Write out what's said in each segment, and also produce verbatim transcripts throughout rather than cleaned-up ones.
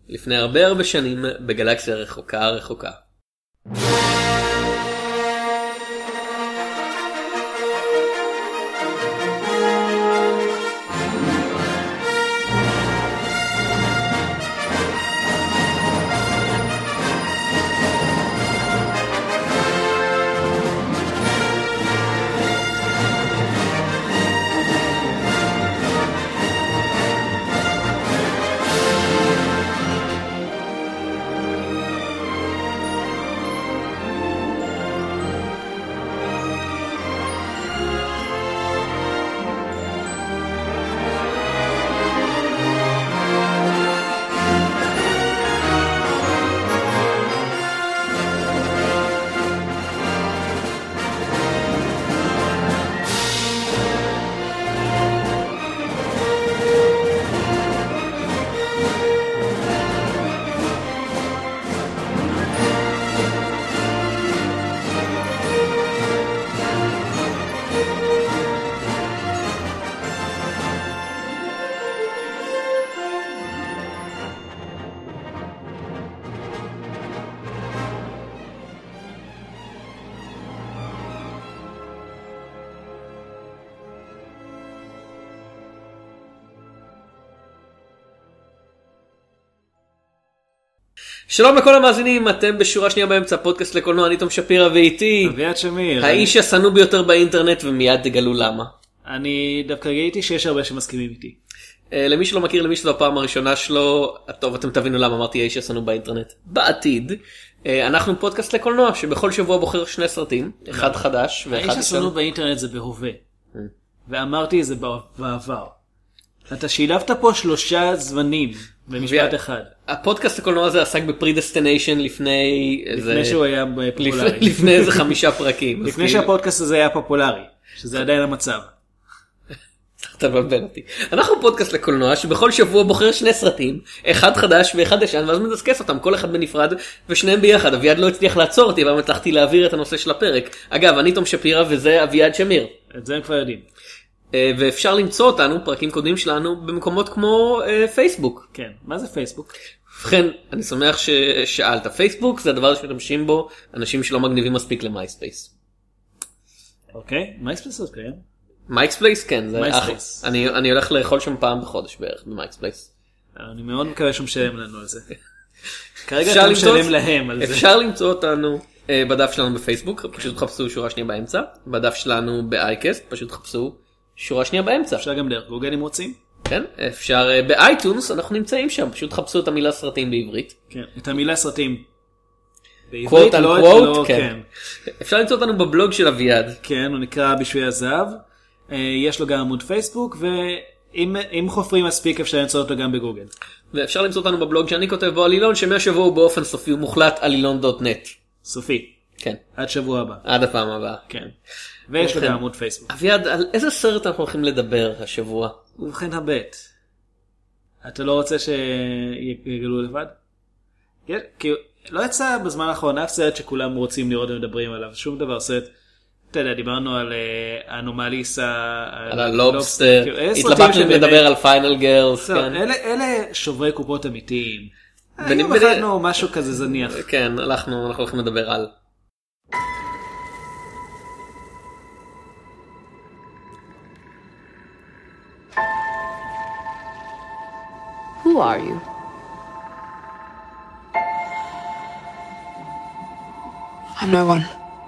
לפני הרבה הרבה שנים בגלקסיה רחוקה רחוקה. שלום לכל המאזינים, אתם בשורה שנייה באמצע, פודקאסט לקולנוע, אני תום שפירא ואיתי אביעד שמיר, האיש השנוא ביותר באינטרנט, ומיד תגלו למה. אני דווקא ראיתי שיש הרבה שמסכימים איתי. למי שלא מכיר, למי שזו הפעם הראשונה שלו, טוב, אתם תבינו למה אמרתי האיש השנוא באינטרנט. בעתיד, אנחנו פודקאסט לקולנוע שבכל שבוע בוחר שני סרטים, אחד חדש ואחד האיש השנוא באינטרנט זה בהווה, ואמרתי את זה בעבר. אתה שילבת פה שלושה זמנים במשפט אחד. הפודקאסט הקולנוע הזה עסק בפרידסטיניישן לפני לפני שהוא היה פופולרי. לפני איזה חמישה פרקים. לפני שהפודקאסט הזה היה פופולרי, שזה עדיין המצב. אתה מבלבל אותי. אנחנו פודקאסט לקולנוע שבכל שבוע בוחר שני סרטים, אחד חדש ואחד ישן, ואז מדסקס אותם, כל אחד בנפרד ושניהם ביחד. אביעד לא הצליח לעצור אותי, אבל הצלחתי להעביר את הנושא של הפרק. אגב, אני תום שפירא וזה אביעד שמיר. את זה הם כבר יודעים. ואפשר למצוא אותנו, פרקים קודמים שלנו, במקומות כמו פייסבוק. כן, מה זה פייסבוק? ובכן, אני שמח ששאלת. פייסבוק זה הדבר שמשתמשים בו אנשים שלא מגניבים מספיק למייספייס. אוקיי, מייספייס עוד קיים? מייספייס כן, זה אחלה. אני, אני הולך לאכול שם פעם בחודש בערך במייספייס. אני מאוד מקווה שהוא משלם לנו על זה. כרגע אתה משלם להם על זה. אפשר למצוא אותנו בדף שלנו בפייסבוק, פשוט חפשו שורה שנייה באמצע. בדף שלנו באייקסט, פשוט חפשו שורה שנייה באמצע. אפשר גם דרך גוגל אם רוצים. כן, אפשר באייטונס, אנחנו נמצאים שם, פשוט חפשו את המילה סרטים בעברית. כן, את המילה סרטים בעברית, לא, לא, כן. אפשר למצוא אותנו בבלוג של אביעד. כן, הוא נקרא בשביל הזהב. יש לו גם עמוד פייסבוק, ואם חופרים מספיק אפשר למצוא אותו גם בגוגל. ואפשר למצוא אותנו בבלוג שאני כותב בו עלילון, שמהשבוע הוא באופן סופי הוא מוחלט עלילון דוט נט. סופי. כן. עד שבוע הבא. עד הפעם הבאה. כן. ויש לו גם עמוד פייסבוק. אביעד, על איזה סרט אנחנו הולכים לדבר השבוע? ובכן הבט. אתה לא רוצה שיגלו לבד? כן, כי לא יצא בזמן האחרון אף סרט שכולם רוצים לראות ומדברים עליו. שום דבר סרט. אתה יודע, דיברנו על אנומליס, על הלובסטר. התלבטנו לדבר על פיינל גרלס. אלה שוברי קופות אמיתיים. היום החלטנו משהו כזה זניח. כן, אנחנו הולכים לדבר על... Who are you? I'm no one.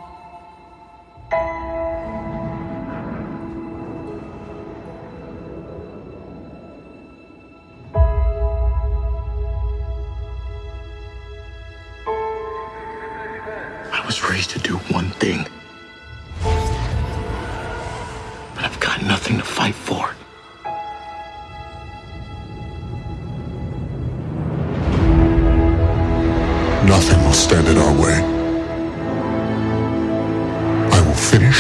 I was raised to do one thing. But I've got nothing to fight for. Nothing will stand in our way. I will finish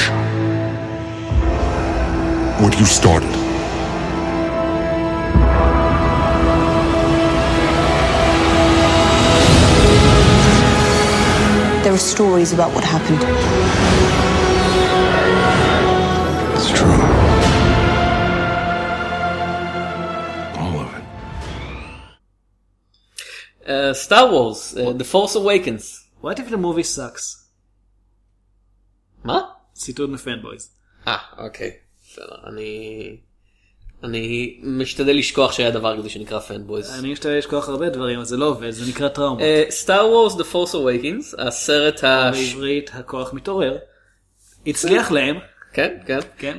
what you started. There are stories about what happened. It's true. All of it. סטאר וורס, The Force Awakens. What if the movie sucks? מה? ציטוט מפנבויז. אה, אוקיי. בסדר, אני... אני משתדל לשכוח שהיה דבר כזה שנקרא פנבויז. אני משתדל לשכוח הרבה דברים, אז זה לא עובד, זה נקרא טראומות. סטאר וורס, The Force Awakens, הסרט ה... בעברית הכוח מתעורר. הצליח להם. כן, כן. כן.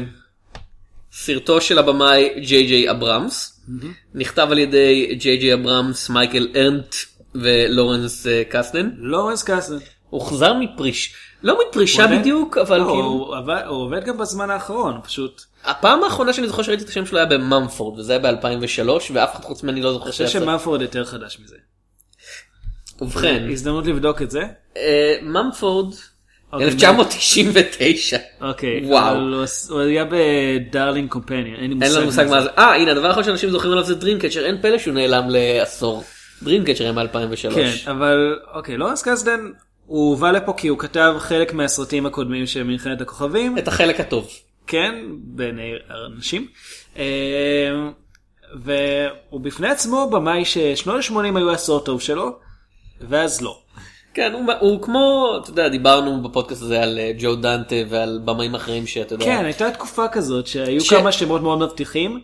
סרטו של הבמאי ג'יי ג'יי אברמס, נכתב על ידי ג'יי ג'יי אברמס, מייקל ארנט ולורנס קסלן. לורנס קסלן. הוא חזר מפריש, לא מפרישה בדיוק, אבל כאילו... הוא עובד גם בזמן האחרון, פשוט. הפעם האחרונה שאני זוכר שראיתי את השם שלו היה בממפורד, וזה היה ב-אלפיים ושלוש, ואף אחד חוץ ממני לא זוכר שהיה. אני חושב שממפורד יותר חדש מזה. ובכן. הזדמנות לבדוק את זה? ממפורד, אלף תשע מאות תשעים ותשע. אוקיי. וואו. הוא היה בדארלינג קומפניון. אין לנו מושג מה זה. אה, הנה, הדבר האחרון שאנשים זוכרים עליו זה דרימקצ'ר, אין פלא שהוא נעלם לעשור. דרימקצ'ר היה מ-אלפיים ושלוש. כן, אבל אוקיי, לורנס קסלן, הוא הובא לפה כי הוא כתב חלק מהסרטים הקודמים של מלחמת הכוכבים. את החלק הטוב. כן, בעיני אנשים. והוא בפני עצמו במאי ששנות ה-שמונים היו עשור טוב שלו, ואז לא. כן, הוא, הוא כמו, אתה יודע, דיברנו בפודקאסט הזה על ג'ו דנטה ועל במאים אחרים שאתה יודע. כן, הייתה תקופה כזאת שהיו ש... כמה שמות מאוד מבטיחים,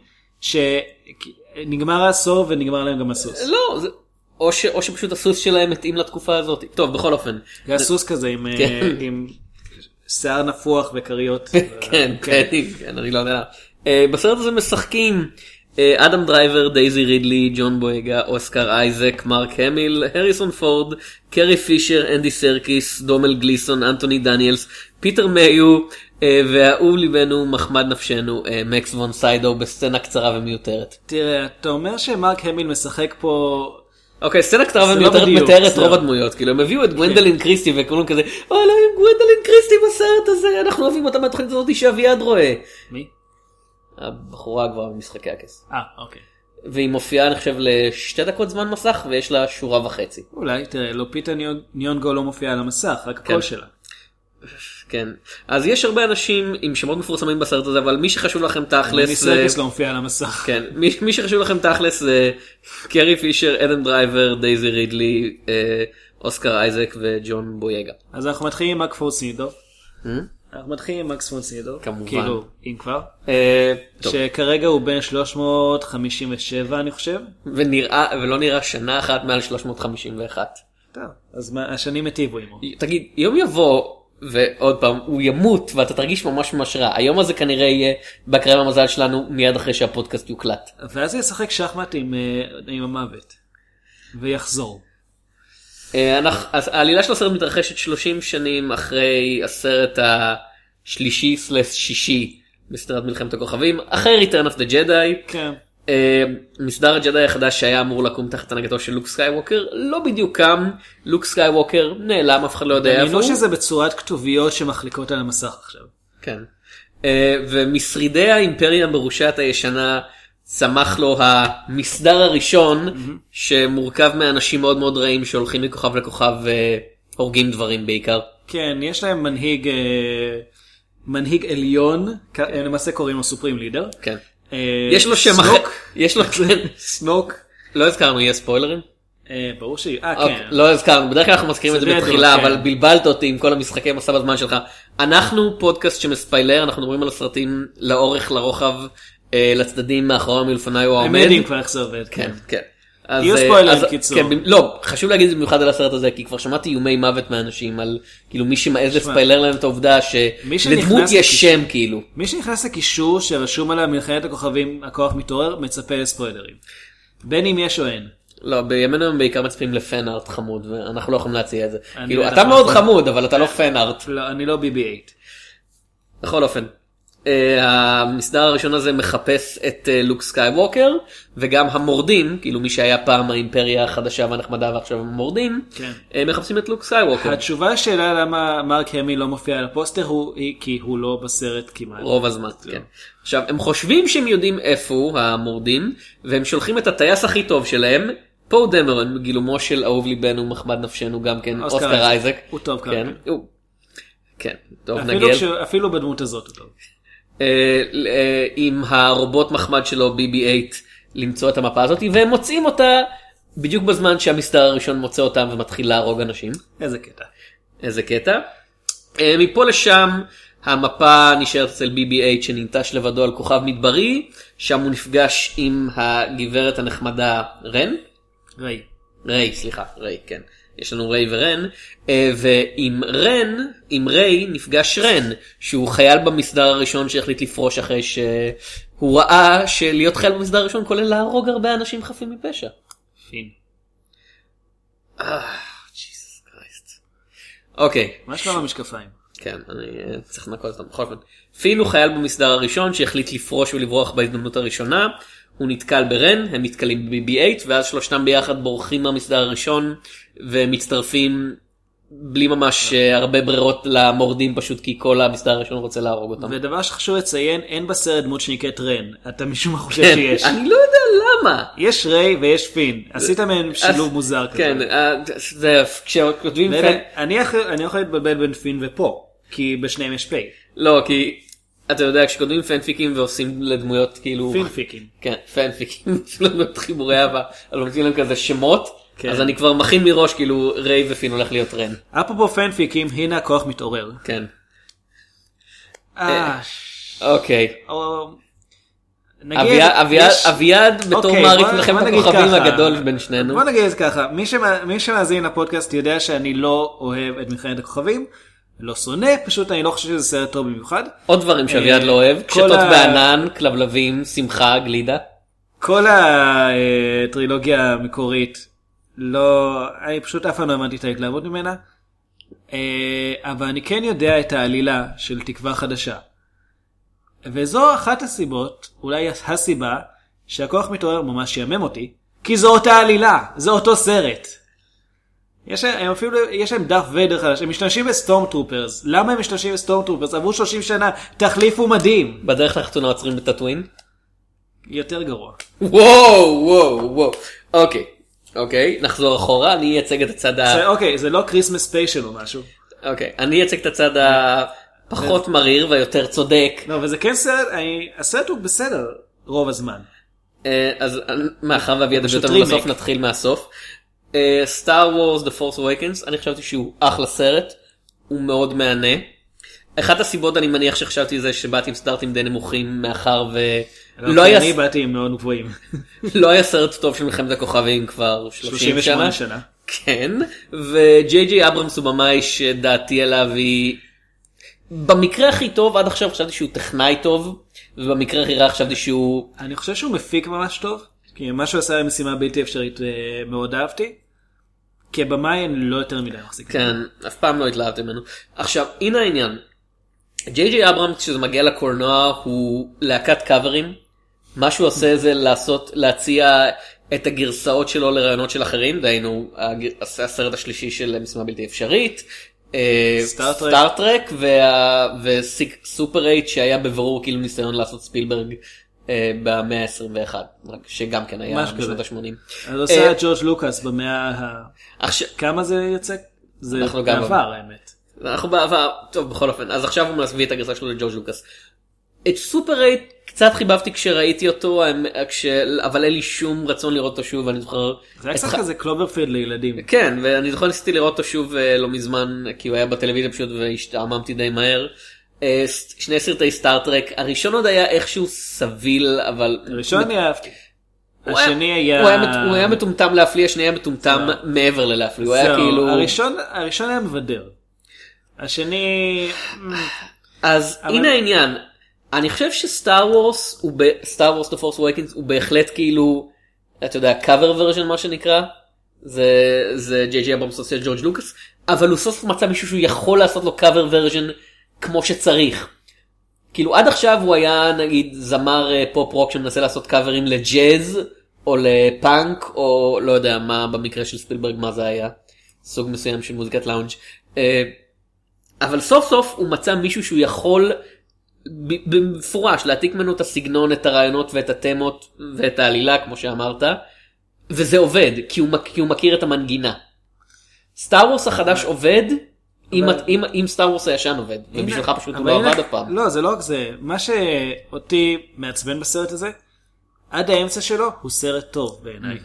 שנגמר העשור ונגמר להם גם הסוס. לא, זה... או, ש... או שפשוט הסוס שלהם מתאים לתקופה הזאת. טוב, בכל אופן. זה הסוס כזה עם... כן. עם... שיער נפוח וקריות. כן, כן, כן, אני לא יודע. בסרט הזה משחקים אדם דרייבר, דייזי רידלי, ג'ון בויגה, אוסקר אייזק, מרק המיל, הריסון פורד, קרי פישר, אנדי סרקיס, דומל גליסון, אנטוני דניאלס, פיטר מאיו, והאהוב ליבנו, מחמד נפשנו, מקס וון סיידו, בסצנה קצרה ומיותרת. תראה, אתה אומר שמרק המיל משחק פה... אוקיי, סצנה קצרה ומיותרת מתארת רוב הדמויות, כאילו הם הביאו את גוונדלין קריסטי וכולם כזה, או לא, גוונדלין קריסטי בסרט הזה, אנחנו אוהבים אותה מהתוכנית הזאת שאביעד רואה. מי? הבחורה כבר במשחקי הכס. אה, אוקיי. והיא מופיעה, אני חושב, לשתי דקות זמן מסך, ויש לה שורה וחצי. אולי, תראה, לופיטה ניונגו לא מופיעה על המסך, רק הקול שלה. כן. אז יש הרבה אנשים עם שמות מפורסמים בסרט הזה, אבל מי שחשוב לכם תכלס... אני סרקיס לא מופיע על המסך. כן. מי, מי שחשוב לכם תכלס זה קרי פישר, אדם דרייבר, דייזי רידלי, אוסקר אייזק וג'ון בויגה. אז אנחנו מתחילים עם מקס פון סידו. אנחנו מתחילים עם מקס פון סידו. כמובן. כאילו, אם כבר. שכרגע הוא בין שלוש מאות חמישים ושבע, אני חושב. ונראה, ולא נראה שנה אחת מעל שלוש מאות חמישים ואחת. טוב, אז השנים הטיבו עמו. תגיד, יום יבוא... ועוד פעם, הוא ימות ואתה תרגיש ממש ממש רע. היום הזה כנראה יהיה בקרב המזל שלנו מיד אחרי שהפודקאסט יוקלט. ואז ישחק שחמט עם, עם המוות. ויחזור. העלילה של הסרט מתרחשת שלושים שנים אחרי הסרט השלישי סלס שישי בסדרת מלחמת הכוכבים. אחרי Return of the Jedi. כן. מסדר הג'די החדש שהיה אמור לקום תחת הנהגתו של לוק סקייווקר לא בדיוק קם. לוק סקייווקר נעלם, אף אחד לא יודע איפה הוא. דמיינו שזה בצורת כתוביות שמחליקות על המסך עכשיו. כן. ומשרידי האימפריה המרושעת הישנה צמח לו המסדר הראשון שמורכב מאנשים מאוד מאוד רעים שהולכים מכוכב לכוכב והורגים דברים בעיקר. כן, יש להם מנהיג מנהיג עליון, למעשה קוראים לו סופרים לידר. כן. יש לו שם אחר. יש לו סנוק. לא הזכרנו, יהיה ספוילרים? ברור שהיא, אה כן. לא הזכרנו, בדרך כלל אנחנו מזכירים את זה בתחילה, אבל בלבלת אותי עם כל המשחקי מסע בזמן שלך. אנחנו פודקאסט שמספיילר, אנחנו מדברים על הסרטים לאורך, לרוחב, לצדדים, מאחורי, מלפני או העומד. הם יודעים כבר איך זה עובד. כן, כן. יהיו ספוילרים קיצור. לא, חשוב להגיד את זה במיוחד על הסרט הזה, כי כבר שמעתי איומי מוות מאנשים על כאילו מי שמעז לספיילר להם את העובדה שלדמות יש שם כאילו. מי שנכנס לקישור שרשום עליו מלחמת הכוכבים הכוח מתעורר מצפה לספוילרים. בין אם יש או אין. לא, בימינו הם בעיקר מצפים לפן ארט חמוד ואנחנו לא יכולים להציע את זה. כאילו אתה מאוד חמוד אבל אתה לא פן ארט. לא, אני לא בי בי אייט. בכל אופן. המסדר הראשון הזה מחפש את לוק סקייווקר וגם המורדים, כאילו מי שהיה פעם האימפריה החדשה והנחמדה ועכשיו הם המורדים, מחפשים את לוק סקייווקר. התשובה לשאלה למה מרק המיל לא מופיע על הפוסטר היא כי הוא לא בסרט כמעט. רוב הזמן, כן. עכשיו הם חושבים שהם יודעים איפה הוא המורדים והם שולחים את הטייס הכי טוב שלהם, פו דמרון בגילומו של אהוב ליבנו מחמד נפשנו גם כן, אוסקר אייזק. הוא טוב כאן. כן, טוב נגל. אפילו בדמות הזאת הוא טוב. עם הרובוט מחמד שלו בי בי אייט למצוא את המפה הזאת והם מוצאים אותה בדיוק בזמן שהמסדר הראשון מוצא אותם ומתחיל להרוג אנשים. איזה קטע. איזה קטע. מפה לשם המפה נשארת אצל בי בי אייט שננטש לבדו על כוכב מדברי, שם הוא נפגש עם הגברת הנחמדה רן. ריי. ריי, סליחה, ריי, כן. יש לנו ריי ורן, ועם רן, עם ריי נפגש רן, שהוא חייל במסדר הראשון שהחליט לפרוש אחרי שהוא ראה שלהיות חייל במסדר הראשון כולל להרוג הרבה אנשים חפים מפשע. פין. אה, ג'יסוס קרייסט. אוקיי. מה שלום המשקפיים? כן, אני צריך לנקות אותם. בכל אופן, פין הוא חייל במסדר הראשון שהחליט לפרוש ולברוח בהזדמנות הראשונה. הוא נתקל ברן, הם נתקלים ב-בי בי אייט, ואז שלושתם ביחד בורחים מהמסדר הראשון, ומצטרפים בלי ממש הרבה ברירות למורדים, פשוט כי כל המסדר הראשון רוצה להרוג אותם. ודבר שחשוב לציין, אין בסרט דמות שנקראת רן. אתה משום מה חושב כן, שיש. אני לא יודע למה. יש ריי ויש פין. עשית מהם שילוב מוזר כזה. כן, זה, כשכותבים פן... אני יכול להתבלבל בין פין ופה, כי בשניהם יש פי. לא, כי... אתה יודע, כשכותבים פנפיקים ועושים לדמויות כאילו... פינפיקים. כן, פנפיקים, לדמויות חיבורי אהבה, אבל נותנים להם כזה שמות, אז אני כבר מכין מראש כאילו ריי ופין הולך להיות רן. אפרופו פנפיקים, הנה הכוח מתעורר. כן. אה... אוקיי. נגיד... אביעד בתור מעריך מלחמת הכוכבים הגדול בין שנינו. בוא נגיד ככה, מי שמאזין לפודקאסט יודע שאני לא אוהב את מלחמת הכוכבים, לא שונא, פשוט אני לא חושב שזה סרט טוב במיוחד. עוד דברים שאביעד לא אוהב, קשתות בענן, כלבלבים, שמחה, גלידה. כל הטרילוגיה המקורית, לא, אני פשוט אף פעם לא האמנתי את ההתלהבות ממנה, אבל אני כן יודע את העלילה של תקווה חדשה. וזו אחת הסיבות, אולי הסיבה, שהכוח מתעורר ממש יאמם אותי, כי זו אותה עלילה, זו אותו סרט. יש להם, אפילו, יש להם דף ויידר חדש, הם משתמשים בסטורם טרופרס. למה הם משתמשים בסטורם טרופרס? עברו שלושים שנה, תחליפו מדהים. בדרך לחתונה עוצרים בטאטווין? יותר גרוע. וואו, וואו, וואו. אוקיי, אוקיי, נחזור אחורה, אני אייצג את הצד ה... אוקיי, זה לא קריסמס ספיישל או משהו. אוקיי, אני אייצג את הצד הפחות מריר והיותר צודק. לא, וזה כן סרט, הסרט הוא בסדר רוב הזמן. אז מאחר ואביעד יותר בסוף נתחיל מהסוף. סטאר וורס The Force Awakens, אני חשבתי שהוא אחלה סרט, הוא מאוד מענה. אחת הסיבות אני מניח שחשבתי זה שבאתי עם סטארטים די נמוכים מאחר ולא היה... אני באתי עם מאוד גבוהים. לא היה סרט טוב של מלחמת הכוכבים כבר שלושים שנה. שנה. כן, וג'יי ג'יי אברמס הוא במאי שדעתי עליו היא... במקרה הכי טוב, עד עכשיו חשבתי שהוא טכנאי טוב, ובמקרה הכי רע חשבתי שהוא... אני חושב שהוא מפיק ממש טוב, כי מה שהוא עשה למשימה בלתי אפשרית מאוד אהבתי. כבמאי אני לא יותר מדי מחזיק. כן, אף פעם לא התלהבתי ממנו. עכשיו, הנה העניין. ג'יי ג'יי אברמס כשזה מגיע לקולנוע הוא להקת קאברים. מה שהוא עושה זה לעשות, להציע את הגרסאות שלו לרעיונות של אחרים. דהיינו, הסרט השלישי של משימה בלתי אפשרית. סטארטרק וסופר אייט שהיה בברור כאילו ניסיון לעשות ספילברג במאה ה-עשרים ואחת, שגם כן היה בשנות ה-שמונים. אז עושה את ג'ורג' לוקאס במאה ה... כמה זה יצא? זה בעבר האמת. אנחנו בעבר, טוב בכל אופן, אז עכשיו הוא מביא את הגרסה שלו לג'ורג' לוקאס. את סופר אייט קצת חיבבתי כשראיתי אותו, אבל אין לי שום רצון לראות אותו שוב, ואני זוכר... זה היה קצת כזה קלוברפילד לילדים. כן, ואני זוכר ניסיתי לראות אותו שוב לא מזמן, כי הוא היה בטלוויזיה פשוט והשתעממתי די מהר. שני סרטי סטארטרק, הראשון עוד היה איכשהו סביל, אבל... הראשון אני אהבתי. השני היה... הוא היה מטומטם להפליא, השני היה מטומטם מעבר ללהפליא, הוא היה כאילו... הראשון היה מבדר. השני... אז הנה העניין, אני חושב שסטאר וורס, סטאר וורס The Force Awakens הוא בהחלט כאילו, אתה יודע, קאבר ורז'ן מה שנקרא, זה ג'יי ג'יי אברמס עושה ג'ורג' לוקאס, אבל הוא סוף מצא מישהו שהוא יכול לעשות לו קאבר ורז'ן כמו שצריך. כאילו עד עכשיו הוא היה נגיד זמר פופ רוק שמנסה לעשות קאברים לג'אז או לפאנק או לא יודע מה במקרה של ספילברג מה זה היה, סוג מסוים של מוזיקת לאונג'. אבל סוף סוף הוא מצא מישהו שהוא יכול במפורש להעתיק ממנו את הסגנון, את הרעיונות ואת התמות ואת העלילה כמו שאמרת, וזה עובד כי הוא, כי הוא מכיר את המנגינה. סטאר וורס החדש עובד אם, אם, אם סטאר וורס הישן עובד, ובשבילך פשוט הוא לא עבד אף פעם. לא, זה לא רק זה. מה שאותי מעצבן בסרט הזה, עד האמצע שלו הוא סרט טוב בעיניי.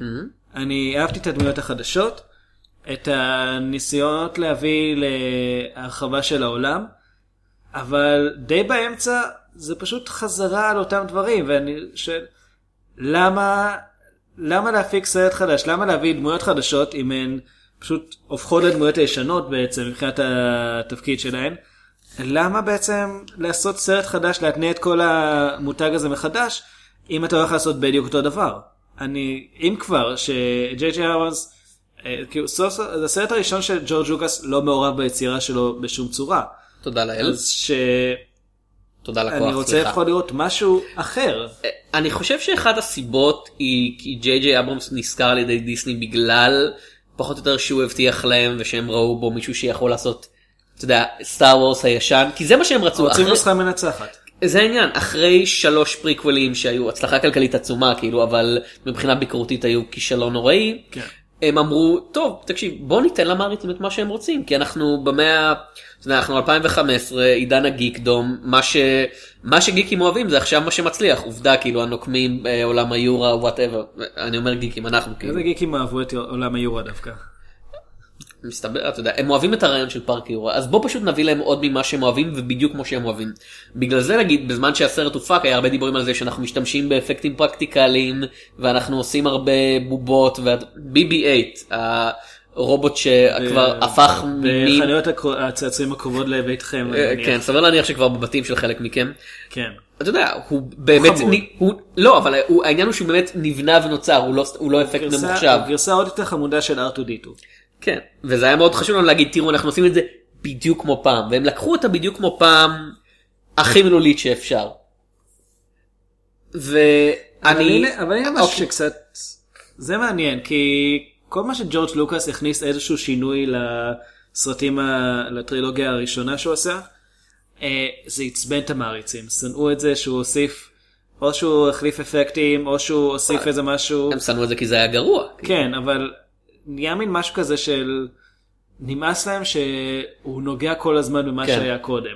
אני אהבתי את הדמויות החדשות, את הניסיונות להביא להרחבה של העולם, אבל די באמצע זה פשוט חזרה על אותם דברים, ואני שואל, למה, למה להפיק סרט חדש? למה להביא דמויות חדשות אם הן פשוט הופכות לדמויות הישנות בעצם מבחינת התפקיד שלהן? למה בעצם לעשות סרט חדש, להתניע את כל המותג הזה מחדש, אם אתה הולך לעשות בדיוק אותו דבר? אני, אם כבר, שג'יי ג'יי אברמס, כאילו, סוף סוף, זה הסרט הראשון של ג'ורג' לוקאס לא מעורב ביצירה שלו בשום צורה. תודה לאל. אז ש... תודה לכוח, אני רוצה יכול לראות משהו אחר. אני חושב שאחת הסיבות היא כי ג'יי ג'יי אברמס נזכר על ידי דיסני בגלל פחות או יותר שהוא הבטיח להם ושהם ראו בו מישהו שיכול לעשות, אתה יודע, סטאר וורס הישן, כי זה מה שהם רצו. רוצים נוסחה מנצחת. זה העניין, אחרי שלוש פריקוולים שהיו הצלחה כלכלית עצומה, כאילו, אבל מבחינה ביקורתית היו כישלון נוראי, כן. הם אמרו, טוב, תקשיב, בוא ניתן למעריצים את מה שהם רוצים, כי אנחנו במאה, אנחנו אלפיים וחמש עשרה, עידן הגיקדום, מה ש, מה שגיקים אוהבים זה עכשיו מה שמצליח, עובדה, כאילו, הנוקמים, עולם היורה, whatever, אני אומר גיקים, אנחנו כאילו. איזה גיקים אהבו את עולם היורה דווקא? מסתבר, אתה יודע, הם אוהבים את הרעיון של פארק יורה, אז בוא פשוט נביא להם עוד ממה שהם אוהבים ובדיוק כמו שהם אוהבים. בגלל זה נגיד, בזמן שהסרט הופק, היה הרבה דיבורים על זה שאנחנו משתמשים באפקטים פרקטיקליים, ואנחנו עושים הרבה בובות, ו-בי בי אייט, הרובוט שכבר הפך ממין... בחנויות הצעצועים הקרובות לביתכם. כן, סביר להניח שכבר בבתים של חלק מכם. כן. אתה יודע, הוא באמת... לא, אבל העניין הוא שהוא באמת נבנה ונוצר, הוא לא אפקט ממוחשב. גרסה עוד יותר חמודה של אר טו די טו. כן, וזה היה מאוד חשוב לנו להגיד, תראו, אנחנו עושים את זה בדיוק כמו פעם, והם לקחו אותה בדיוק כמו פעם הכי מילולית שאפשר. ואני... אבל אני ממש שקצת... זה מעניין, כי כל מה שג'ורג' לוקאס הכניס איזשהו שינוי לסרטים, לטרילוגיה הראשונה שהוא עושה, זה עצבן את המעריצים. שנאו את זה שהוא הוסיף, או שהוא החליף אפקטים, או שהוא הוסיף איזה משהו... הם שנאו את זה כי זה היה גרוע. כן, אבל... נהיה מין משהו כזה של נמאס להם שהוא נוגע כל הזמן במה כן. שהיה קודם.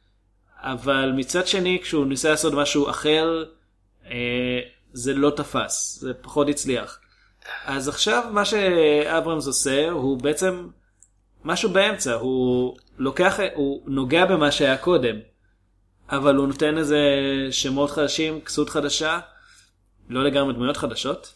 אבל מצד שני, כשהוא ניסה לעשות משהו אחר, אה, זה לא תפס, זה פחות הצליח. אז עכשיו מה שאברמס עושה הוא בעצם משהו באמצע, הוא לוקח, הוא נוגע במה שהיה קודם, אבל הוא נותן איזה שמות חדשים, כסות חדשה, לא לגמרי דמויות חדשות.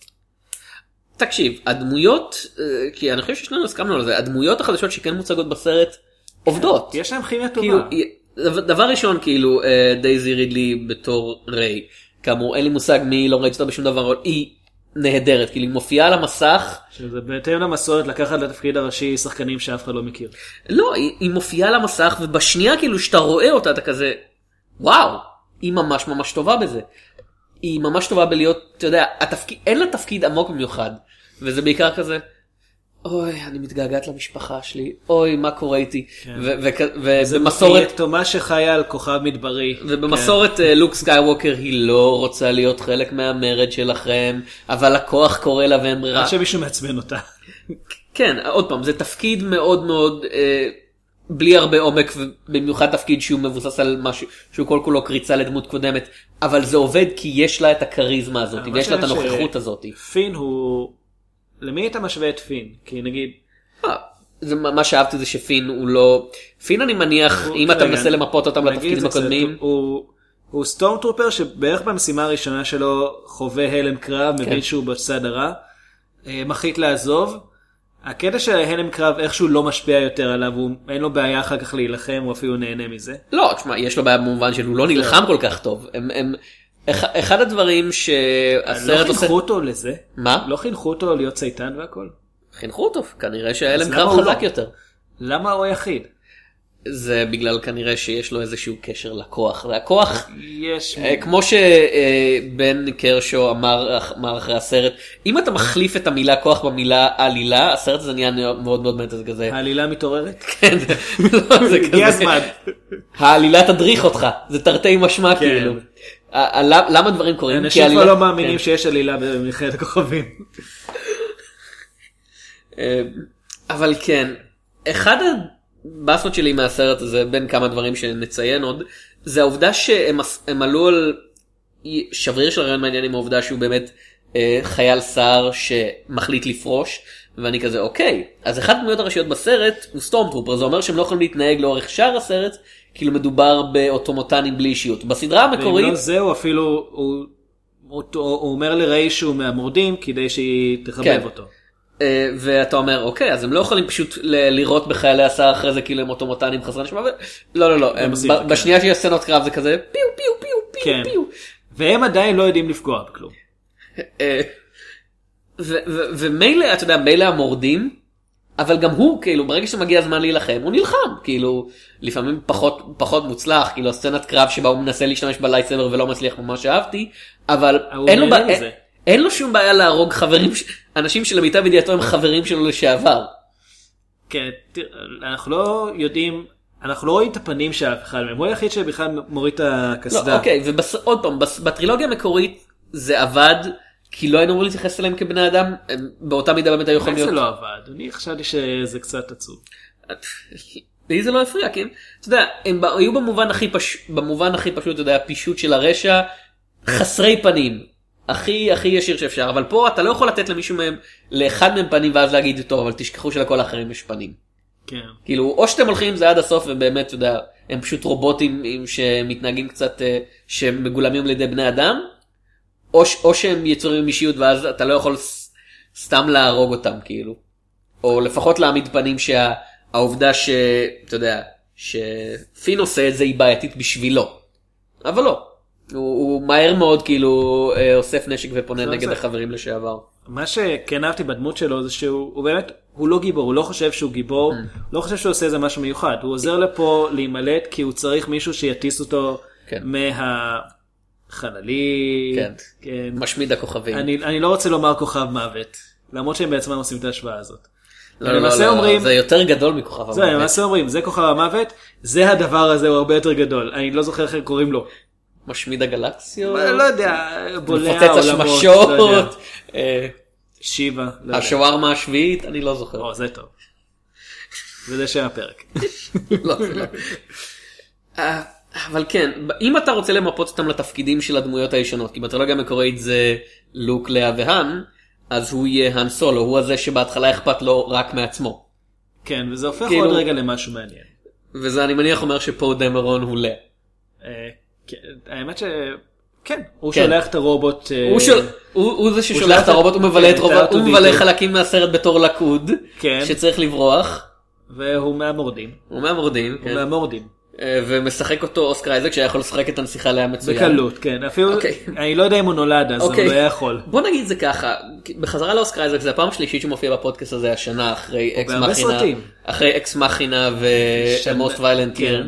תקשיב, הדמויות, כי אני חושב ששנינו הסכמנו על זה, הדמויות החדשות שכן מוצגות בסרט עובדות. יש להם כימיה טובה. כאילו, דבר ראשון, כאילו, דייזי רידלי בתור ריי, כאמור, אין לי מושג מי לא ראיתי אותה בשום דבר, אבל היא נהדרת, כאילו, היא מופיעה על המסך. שזה בהתאם למסורת לקחת לתפקיד הראשי שחקנים שאף אחד לא מכיר. לא, היא, היא מופיעה על המסך, ובשנייה כאילו שאתה רואה אותה, אתה כזה, וואו, היא ממש ממש טובה בזה. היא ממש טובה בלהיות, אתה יודע, התפקיד, אין לה תפקיד עמוק במיוחד, וזה בעיקר כזה, אוי, אני מתגעגעת למשפחה שלי, אוי, מה קורה איתי, ובמסורת... זה תומה שחיה על כוכב מדברי. ובמסורת לוק סקייווקר היא לא רוצה להיות חלק מהמרד שלכם, אבל הכוח קורא לה ואין ברירה. עד שמישהו מעצבן אותה. כן, עוד פעם, זה תפקיד מאוד מאוד... בלי הרבה עומק, ובמיוחד תפקיד שהוא מבוסס על משהו, שהוא כל כולו קריצה לדמות קודמת, אבל זה עובד כי יש לה את הקריזמה הזאת, ויש לה את הנוכחות הזאת. פין הוא... למי אתה משווה את פין? כי נגיד... זה מה שאהבתי זה שפין הוא לא... פין אני מניח, אם אתה מנסה למפות אותם לתפקידים הקודמים... הוא סטורם טרופר שבערך במשימה הראשונה שלו חווה הלם קרב, מבין שהוא בצד הרע, מחליט לעזוב, הקטע של הלם קרב איכשהו לא משפיע יותר עליו, אין לו בעיה אחר כך להילחם, הוא אפילו נהנה מזה. לא, תשמע, יש לו בעיה במובן שהוא לא נלחם כל כך טוב. הם, הם, אחד הדברים שהסרט עושה... לא חינכו אותו לזה? מה? לא חינכו אותו להיות צייתן והכל? חינכו אותו, כנראה שההלם קרב חזק לא? יותר. למה הוא היחיד? זה בגלל כנראה שיש לו איזשהו קשר לכוח. והכוח, יש... כמו שבן קרשו אמר, אמר אחרי הסרט, אם אתה מחליף את המילה כוח במילה עלילה, הסרט הזה נהיה מאוד מאוד מאוד כזה. העלילה מתעוררת? כן, זה כזה. הגיע הזמן. העלילה תדריך אותך, זה תרתי משמע כאילו. למה דברים קורים? אנשים כבר לא מאמינים שיש עלילה במלחמת הכוכבים. אבל כן, אחד הבאסות שלי מהסרט הזה, בין כמה דברים שנציין עוד, זה העובדה שהם עלו על שבריר של רעיון מעניין עם העובדה שהוא באמת חייל שר שמחליט לפרוש, ואני כזה אוקיי, אז אחת הדמויות הראשיות בסרט הוא סטורמטרופר, זה אומר שהם לא יכולים להתנהג לאורך שאר הסרט, כאילו מדובר באוטומטנים בלי אישיות. בסדרה המקורית... ואם לא זהו, אפילו הוא, הוא, הוא אומר לריי שהוא מהמורדים כדי שהיא תחבב כן. אותו. ואתה אומר אוקיי, אז הם לא יכולים פשוט לראות בחיילי השר אחרי זה כאילו הם אוטומטנים חסרי נשמה, לא לא לא, בשנייה שיש סצנות קרב זה כזה פיו פיו פיו פיו פיו. והם עדיין לא יודעים לפגוע בכלום. ומילא, אתה יודע, מילא המורדים, אבל גם הוא, כאילו, ברגע שמגיע הזמן להילחם, הוא נלחם, כאילו, לפעמים פחות, פחות מוצלח, כאילו, סצנת קרב שבה הוא מנסה להשתמש בלייטסייבר ולא מצליח ממש אהבתי, אבל אין לו, אין, אין לו שום בעיה להרוג חברים, אנשים שלמיטב ידיעתו הם חברים שלו לשעבר. כן, אנחנו לא יודעים, אנחנו לא רואים את הפנים של אף אחד מהם, הוא היחיד שבכלל מוריד את הקסדה. לא, אוקיי, ועוד פעם, בטרילוגיה המקורית זה עבד, כי לא היינו אמורים להתייחס אליהם כבני אדם, באותה מידה באמת היו יכולים להיות... זה לא עבד, אני חשבתי שזה קצת עצוב. לי זה לא הפריע, כן? אתה יודע, הם היו במובן הכי פשוט, במובן הכי פשוט, אתה יודע, הפישוט של הרשע, חסרי פנים, הכי הכי ישיר שאפשר, אבל פה אתה לא יכול לתת למישהו מהם, לאחד מהם פנים ואז להגיד, טוב, אבל תשכחו שלכל האחרים יש פנים. כן. כאילו, או שאתם הולכים זה עד הסוף, ובאמת, אתה יודע, הם פשוט רובוטים שמתנהגים קצת, שמגולמים לידי בני אדם, או, או שהם יצורים אישיות ואז אתה לא יכול ס, סתם להרוג אותם כאילו. או לפחות להעמיד פנים שהעובדה שאתה יודע, שפין עושה את זה היא בעייתית בשבילו. אבל לא. הוא, הוא מהר מאוד כאילו אוסף נשק ופונה נגד זה. החברים לשעבר. מה שכן אהבתי בדמות שלו זה שהוא הוא באמת, הוא לא גיבור, הוא לא חושב שהוא גיבור, mm. לא חושב שהוא עושה איזה משהו מיוחד. הוא עוזר לפה להימלט כי הוא צריך מישהו שיטיס אותו כן. מה... חללי, כן. כן. משמיד הכוכבים. אני, אני לא רוצה לומר כוכב מוות, למרות שהם בעצמם עושים את ההשוואה הזאת. לא, לא, לא, אומרים, לא, זה יותר גדול מכוכב המוות. זה, למעשה אומרים, זה כוכב המוות, זה הדבר הזה, הוא הרבה יותר גדול. אני לא זוכר איך הם קוראים לו. משמיד הגלקסיות? לא יודע, בולע מפוצץ השמשות. שיבה. השווארמה השביעית, אני לא זוכר. או, זה טוב. וזה שם הפרק. לא, זה לא. אבל כן, אם אתה רוצה למפות אותם לתפקידים של הדמויות הישנות, כי בטרילוגיה המקורית זה לוק, לאה והאן, אז הוא יהיה האן סולו, הוא הזה שבהתחלה אכפת לו רק מעצמו. כן, וזה הופך כאילו, עוד רגע למשהו מעניין. וזה אני מניח אומר שפו דמרון הוא לאה. האמת ש... כן, הוא כן. שולח את הרובוט... הוא, שול... הוא, הוא זה ששולח את הרובוט, הוא מבלה, כן, רובוט, הוא מבלה חלקים מהסרט בתור לקוד, כן. שצריך לברוח. והוא מהמורדים. הוא מהמורדים. הוא כן. מהמורדים. ומשחק אותו אוסקר אייזק שהיה יכול לשחק את הנסיכה עליה מצוין. בקלות, כן. אפילו, אני לא יודע אם הוא נולד אז, אבל הוא היה יכול. בוא נגיד זה ככה, בחזרה לאוסקר אייזק זה הפעם שלישית שמופיע בפודקאסט הזה השנה, אחרי אקס מכינה, אחרי אקס מכינה ו-Most Violent Year.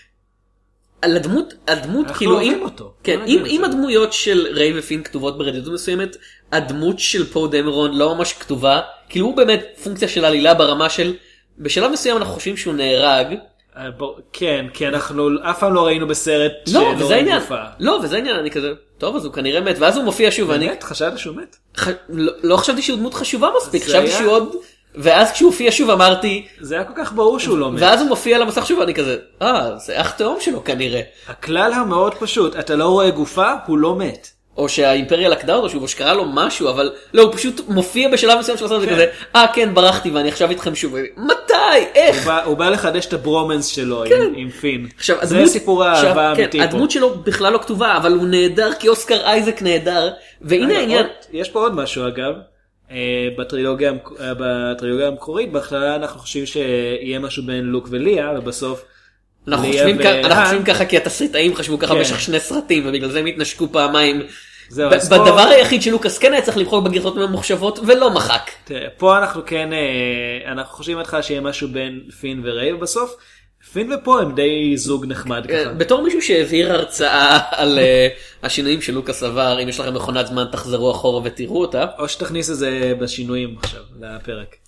על הדמות, הדמות כאילו, אם הדמויות של ריי ופין כתובות ברדידות מסוימת, הדמות של פו דמרון לא ממש כתובה, כאילו הוא באמת פונקציה של עלילה ברמה של, בשלב מסוים אנחנו חושבים שהוא נהרג, כן, כי אנחנו אף פעם לא ראינו בסרט שלא רואים גופה. לא, וזה עניין, אני כזה, טוב, אז הוא כנראה מת, ואז הוא מופיע שוב. באמת? חשבתי שהוא מת? לא חשבתי שהוא דמות חשובה מספיק, חשבתי שהוא עוד, ואז כשהוא הופיע שוב אמרתי... זה היה כל כך ברור שהוא לא מת. ואז הוא מופיע על המסך שוב, ואני כזה, אה, זה אח תאום שלו כנראה. הכלל המאוד פשוט, אתה לא רואה גופה, הוא לא מת. או שהאימפריה לקדה אותו שוב, או שקרה לו משהו, אבל לא, הוא פשוט מופיע בשלב מסוים של הסרט הזה כזה, אה כן, ברחתי ואני עכשיו איתכם שוב. מתי? איך? הוא בא לחדש את הברומנס שלו עם פין. זה סיפור האהבה האמיתי פה. הדמות שלו בכלל לא כתובה, אבל הוא נהדר כי אוסקר אייזק נהדר, והנה העניין. יש פה עוד משהו אגב, בטרילוגיה המקורית, בהתחלה אנחנו חושבים שיהיה משהו בין לוק וליה, ובסוף... אנחנו חושבים ככה כי התסריטאים חשבו ככה במשך שני סרטים ובגלל זה הם התנשקו פעמיים. בדבר היחיד שלוקאס כן היה צריך לבחור בגרסאות ממוחשבות ולא מחק. פה אנחנו כן, אנחנו חושבים התחלה שיהיה משהו בין פין וריי ובסוף פין ופה הם די זוג נחמד ככה. בתור מישהו שהעביר הרצאה על השינויים של לוקאס עבר, אם יש לכם מכונת זמן תחזרו אחורה ותראו אותה. או שתכניס את זה בשינויים עכשיו לפרק.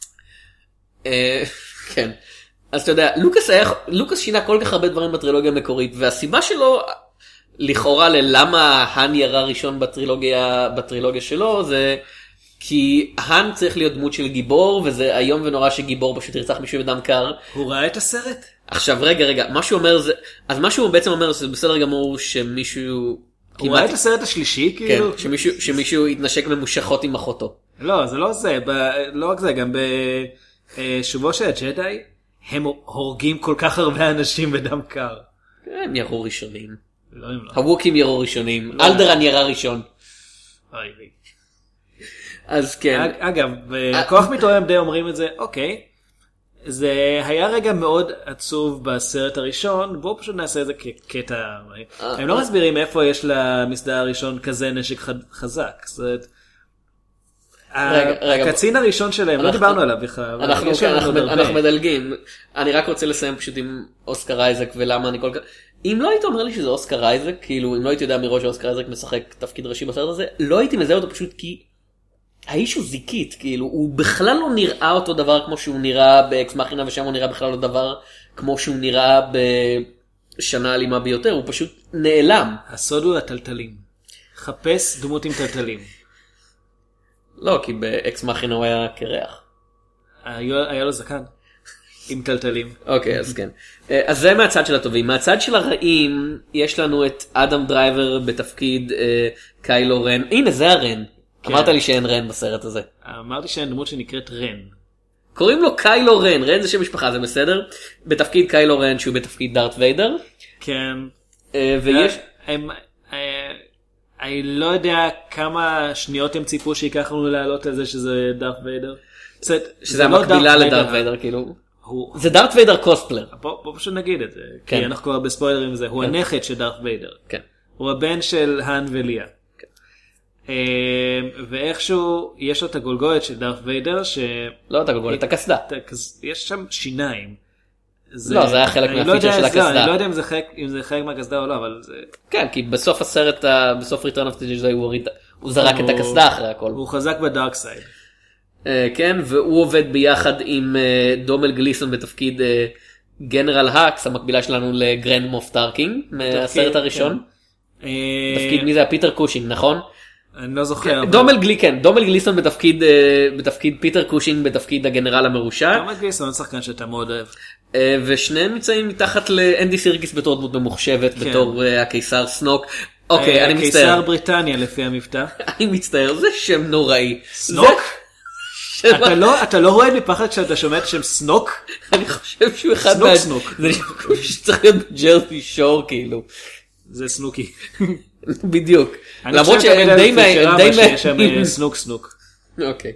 כן. אז אתה יודע, לוקאס, היה, לוקאס שינה כל כך הרבה דברים בטרילוגיה המקורית, והסיבה שלו, לכאורה ללמה האן ירה ראשון בטרילוגיה, בטרילוגיה שלו, זה כי האן צריך להיות דמות של גיבור, וזה היום ונורא שגיבור פשוט ירצח מישהו בדם קר. הוא ראה את הסרט? עכשיו רגע רגע, מה שהוא אומר זה, אז מה שהוא בעצם אומר זה בסדר גמור שמישהו, הוא ראה את הסרט השלישי כן, כאילו? שמישהו, שמישהו התנשק ממושכות עם אחותו. לא, זה לא זה, ב... לא רק זה, גם בשובו של הג'די, הם הורגים כל כך הרבה אנשים בדם קר. הם ירו ראשונים. לא, הם לא. הווקים ירו ראשונים. אלדרן ירה ראשון. אוי לי. אז כן. אגב, בכוח מתואם די אומרים את זה, אוקיי, זה היה רגע מאוד עצוב בסרט הראשון, בואו פשוט נעשה את זה כקטע. הם לא מסבירים איפה יש למסדר הראשון כזה נשק חזק. זאת הקצין הראשון שלהם, לא דיברנו עליו בכלל. אנחנו מדלגים. אני רק רוצה לסיים פשוט עם אוסקר אייזק ולמה אני כל כך... אם לא היית אומר לי שזה אוסקר אייזק, כאילו אם לא הייתי יודע מראש שאוסקר אייזק משחק תפקיד ראשי בסרט הזה, לא הייתי מזהה אותו פשוט כי האיש הוא זיקית, כאילו הוא בכלל לא נראה אותו דבר כמו שהוא נראה באקס מכינה, ושם הוא נראה בכלל לא דבר כמו שהוא נראה בשנה אלימה ביותר, הוא פשוט נעלם. הסוד הוא הטלטלים. חפש דמות עם טלטלים. לא, כי באקס מכינה הוא היה קרח. היה לו זקן. עם טלטלים. אוקיי, אז כן. אז זה מהצד של הטובים. מהצד של הרעים, יש לנו את אדם דרייבר בתפקיד קיילו רן. הנה, זה הרן. אמרת לי שאין רן בסרט הזה. אמרתי שאין דמות שנקראת רן. קוראים לו קיילו רן. רן זה שם משפחה, זה בסדר? בתפקיד קיילו רן, שהוא בתפקיד דארת ויידר. כן. ויש... אני לא יודע כמה שניות הם ציפו שיקח לנו לעלות על זה שזה דארת ויידר. שזה המקבילה לדארת ויידר, כאילו. זה דארת ויידר קוספלר. בוא פשוט נגיד את זה, כי אנחנו כבר בספוילרים וזה. הוא הנכד של דארת ויידר. הוא הבן של האן וליה. ואיכשהו יש לו את הגולגולת של דארת ויידר ש... לא את הגולגולת, את הקסדה. יש שם שיניים. לא, זה היה חלק מהפיצ'ר של הקסדה. אני לא יודע אם זה חלק מהקסדה או לא, אבל זה... כן, כי בסוף הסרט, בסוף Return of the Jedi הוא זרק את הקסדה אחרי הכל. הוא חזק בדארק סייד. כן, והוא עובד ביחד עם דומל גליסון בתפקיד גנרל האקס, המקבילה שלנו לגרנד מוף טארקינג, מהסרט הראשון. תפקיד מי זה? פיטר קושינג, נכון? אני לא זוכר. דומל גלי, כן, דומל גליסון בתפקיד, בתפקיד פיטר קושינג בתפקיד הגנרל המרושע. דומל גליסון שחקן שאתה מאוד אוהב. ושניהם נמצאים מתחת לאנדי סירקיס בתור דמות ממוחשבת, בתור הקיסר סנוק. אוקיי, אני מצטער. קיסר בריטניה לפי המבטא. אני מצטער, זה שם נוראי. סנוק? אתה לא רואה מפחד כשאתה שומע את שם סנוק? אני חושב שהוא אחד סנוק סנוק. זה שצריך להיות ג'רזי שור כאילו. זה סנוקי. בדיוק. למרות שהם די מהים. סנוק סנוק. אוקיי.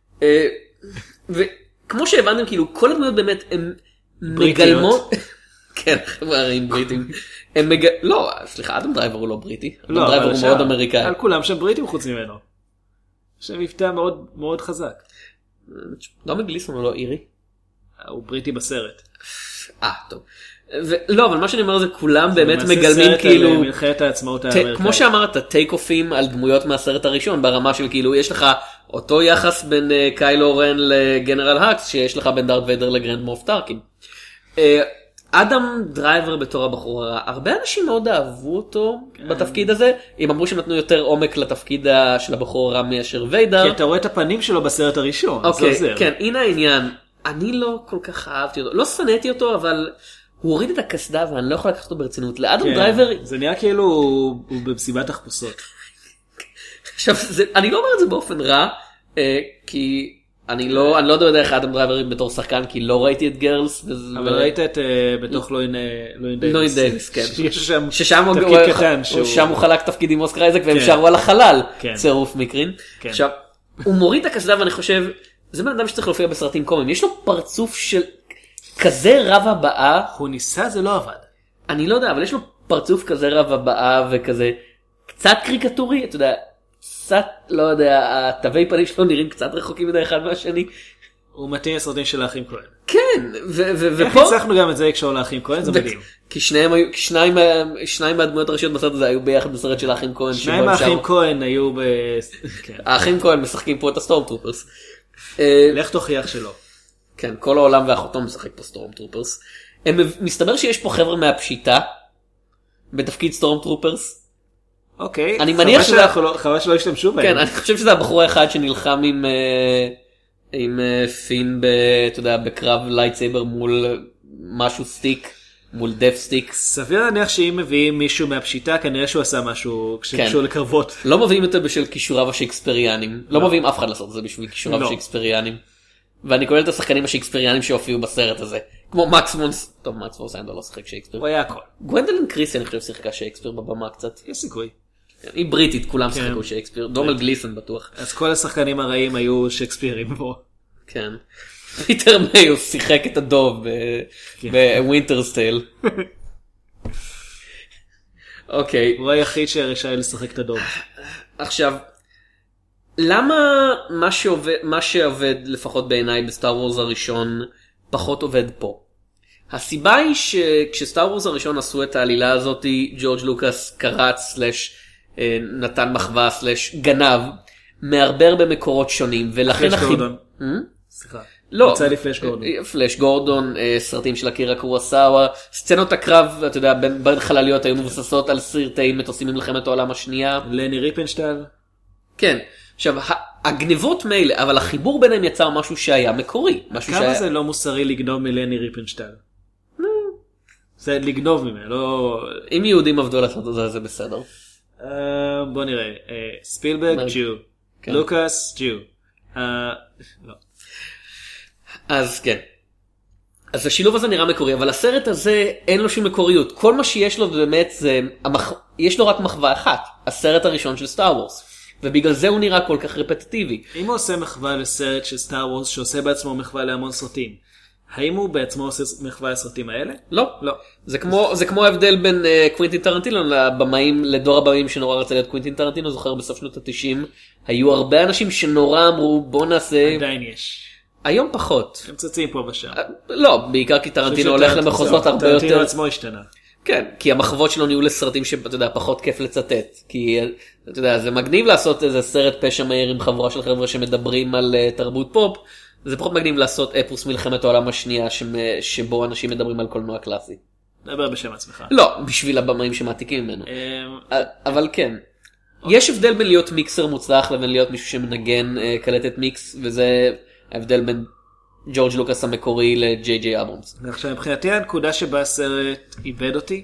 וכמו שהבנתם כאילו כל הדמויות באמת הן מגלמות. כן, חברים בריטים. לא, סליחה, אדם דרייבר הוא לא בריטי. אדם דרייבר הוא מאוד אמריקאי. על כולם שהם בריטים חוץ ממנו. שם מבטא מאוד מאוד חזק. דומל גליסון הוא לא אירי? הוא בריטי בסרט. אה, טוב. לא, אבל מה שאני אומר זה כולם באמת מגלמים כאילו... מלחמת העצמאות האמריקאית. כמו שאמרת, טייק אופים על דמויות מהסרט הראשון, ברמה של כאילו יש לך אותו יחס בין קיילו רן לגנרל האקס, שיש לך בין דארת ויידר לגרנד מוף טארקין. אדם דרייבר בתור הבחור הרע, הרבה אנשים מאוד אהבו אותו בתפקיד הזה, הם אמרו שהם נתנו יותר עומק לתפקיד של הבחור הרע מאשר ויידר. כי אתה רואה את הפנים שלו בסרט הראשון. אוקיי, כן, הנה העניין. אני לא כל כך אהבתי אותו, לא שנאתי אותו, אבל הוא הוריד את הקסדה ואני לא יכול לקחת אותו ברצינות. לאדם דרייבר... זה נראה כאילו הוא במסיבת תחפושות. עכשיו, אני לא אומר את זה באופן רע, כי... אני לא, אני לא יודע איך אדם דרייבר בתור שחקן, כי לא ראיתי את גרלס. אבל ראית את בתוך לואין דייביס. לואין דייביס, כן. ששם הוא חלק תפקיד עם אוסקר אייזק, והם שרו על החלל, צירוף מקרים. עכשיו, הוא מוריד את הקסדה, ואני חושב, זה בן אדם שצריך להופיע בסרטים קומיים. יש לו פרצוף של כזה רב הבאה. הוא ניסה, זה לא עבד. אני לא יודע, אבל יש לו פרצוף כזה רב הבאה, וכזה קצת קריקטורי, אתה יודע, קצת, לא יודע, התווי פנים שלו נראים קצת רחוקים מדי אחד מהשני. הוא מתאים לסרטים של האחים כהן. כן, ופה... איך הצלחנו גם את זה לקשור לאחים כהן? זה מדהים. כי שניים מהדמויות הראשיות בסרט הזה היו ביחד בסרט של האחים כהן. שניים מהאחים כהן היו ב... האחים כהן משחקים פה את הסטורם טרופרס. לך תוכיח שלא. כן, כל העולם ואחותו משחק פה סטורם טרופרס. מסתבר שיש פה חבר'ה מהפשיטה בתפקיד סטורם טרופרס. אוקיי, אני מניח שזה... חבל שלא השתמשו בהם. כן, אני חושב שזה הבחור האחד שנלחם עם עם פין, אתה יודע, בקרב לייטסייבר מול משהו סטיק מול דפסטיק. סביר להניח שאם מביאים מישהו מהפשיטה, כנראה שהוא עשה משהו שקשור לקרבות. לא מביאים אותו בשביל כישוריו השייקספיריאנים. לא מביאים אף אחד לעשות את זה בשביל כישוריו השייקספיריאנים. ואני כולל את השחקנים השייקספיריאנים שהופיעו בסרט הזה. כמו מקס מונס... טוב, מקס מונס לא שיחק שייקספיר. הוא היה הכל. גוונדלין קריסי אני חושב שיחקה שייקספיר בבמה קצת. יש סיכוי. היא בריטית, כולם שיחקו שייקספיר. דונלד גליסון בטוח. אז כל השחקנים הרעים היו שייקספירים פה. כן. פיטר מיוס שיחק את הדוב בווינטרס טייל. אוקיי. הוא היחיד שהרשאי לשחק את הדוב. עכשיו, למה מה שעובד, מה שעובד לפחות בעיניי בסטאר וורס הראשון פחות עובד פה? הסיבה היא שכשסטאר וורס הראשון עשו את העלילה הזאת, ג'ורג' לוקאס קרץ סלש נתן מחווה סלש גנב מהרבה הרבה מקורות שונים, ולכן פלש גורדון. סליחה. לא, יצא לי פלש גורדון. פלש גורדון, סרטים של אקירה קורוסאווה, סצנות הקרב, אתה יודע, בין, בין חלליות היו מבוססות על סרטי מטוסים ממלחמת העולם השנייה. לני ריפנשטל. כן. עכשיו, הגניבות מילא, אבל החיבור ביניהם יצר משהו שהיה מקורי. כמה שהיה... זה לא מוסרי לגנוב מלני ריפנשטל? זה לגנוב ממנו, לא... אם יהודים עבדו לעשות את זה, זה בסדר. בוא נראה. ספילברג, ג'ו. לוקאס, ג'ו. לא. אז כן. אז השילוב הזה נראה מקורי, אבל הסרט הזה אין לו שום מקוריות. כל מה שיש לו באמת זה... המח... יש לו רק מחווה אחת. הסרט הראשון של סטאר וורס. ובגלל זה הוא נראה כל כך רפטטיבי. אם הוא עושה מחווה לסרט של סטאר וורס שעושה בעצמו מחווה להמון סרטים, האם הוא בעצמו עושה מחווה לסרטים האלה? לא. לא. זה כמו, זה כמו ההבדל בין uh, קווינטין טרנטינו לבמאים, לדור הבמאים שנורא רצה להיות קווינטין טרנטינו. זוכר בסוף שנות ה-תשעים, היו הרבה אנשים שנורא אמרו בוא נעשה... עדיין יש. היום פחות. הם צצים פה ושם. לא, בעיקר כי טרנטינו הולך למחוזות הרבה יותר... טרנטינו עצמו השתנה. כן, כי המחוות שלו נהיו לסרטים שאתה יודע, פחות כיף לצטט. כי אתה יודע, זה מגניב לעשות איזה סרט פשע מהיר עם חבורה של חבר'ה שמדברים על uh, תרבות פופ. זה פחות מגניב לעשות אפוס מלחמת העולם השנייה ש... שבו אנשים מדברים על קולנוע קלאסי. דבר בשם עצמך. לא, בשביל הבמאים שמעתיקים ממנו. אבל כן. יש הבדל בין להיות מיקסר מוצלח לבין להיות מישהו שמנגן uh, קלטת מיקס, וזה ההבדל בין ג'ורג' לוקאס המקורי לג'יי ג'יי אברמס. עכשיו, מבחינתי הנקודה שבה הסרט איבד אותי,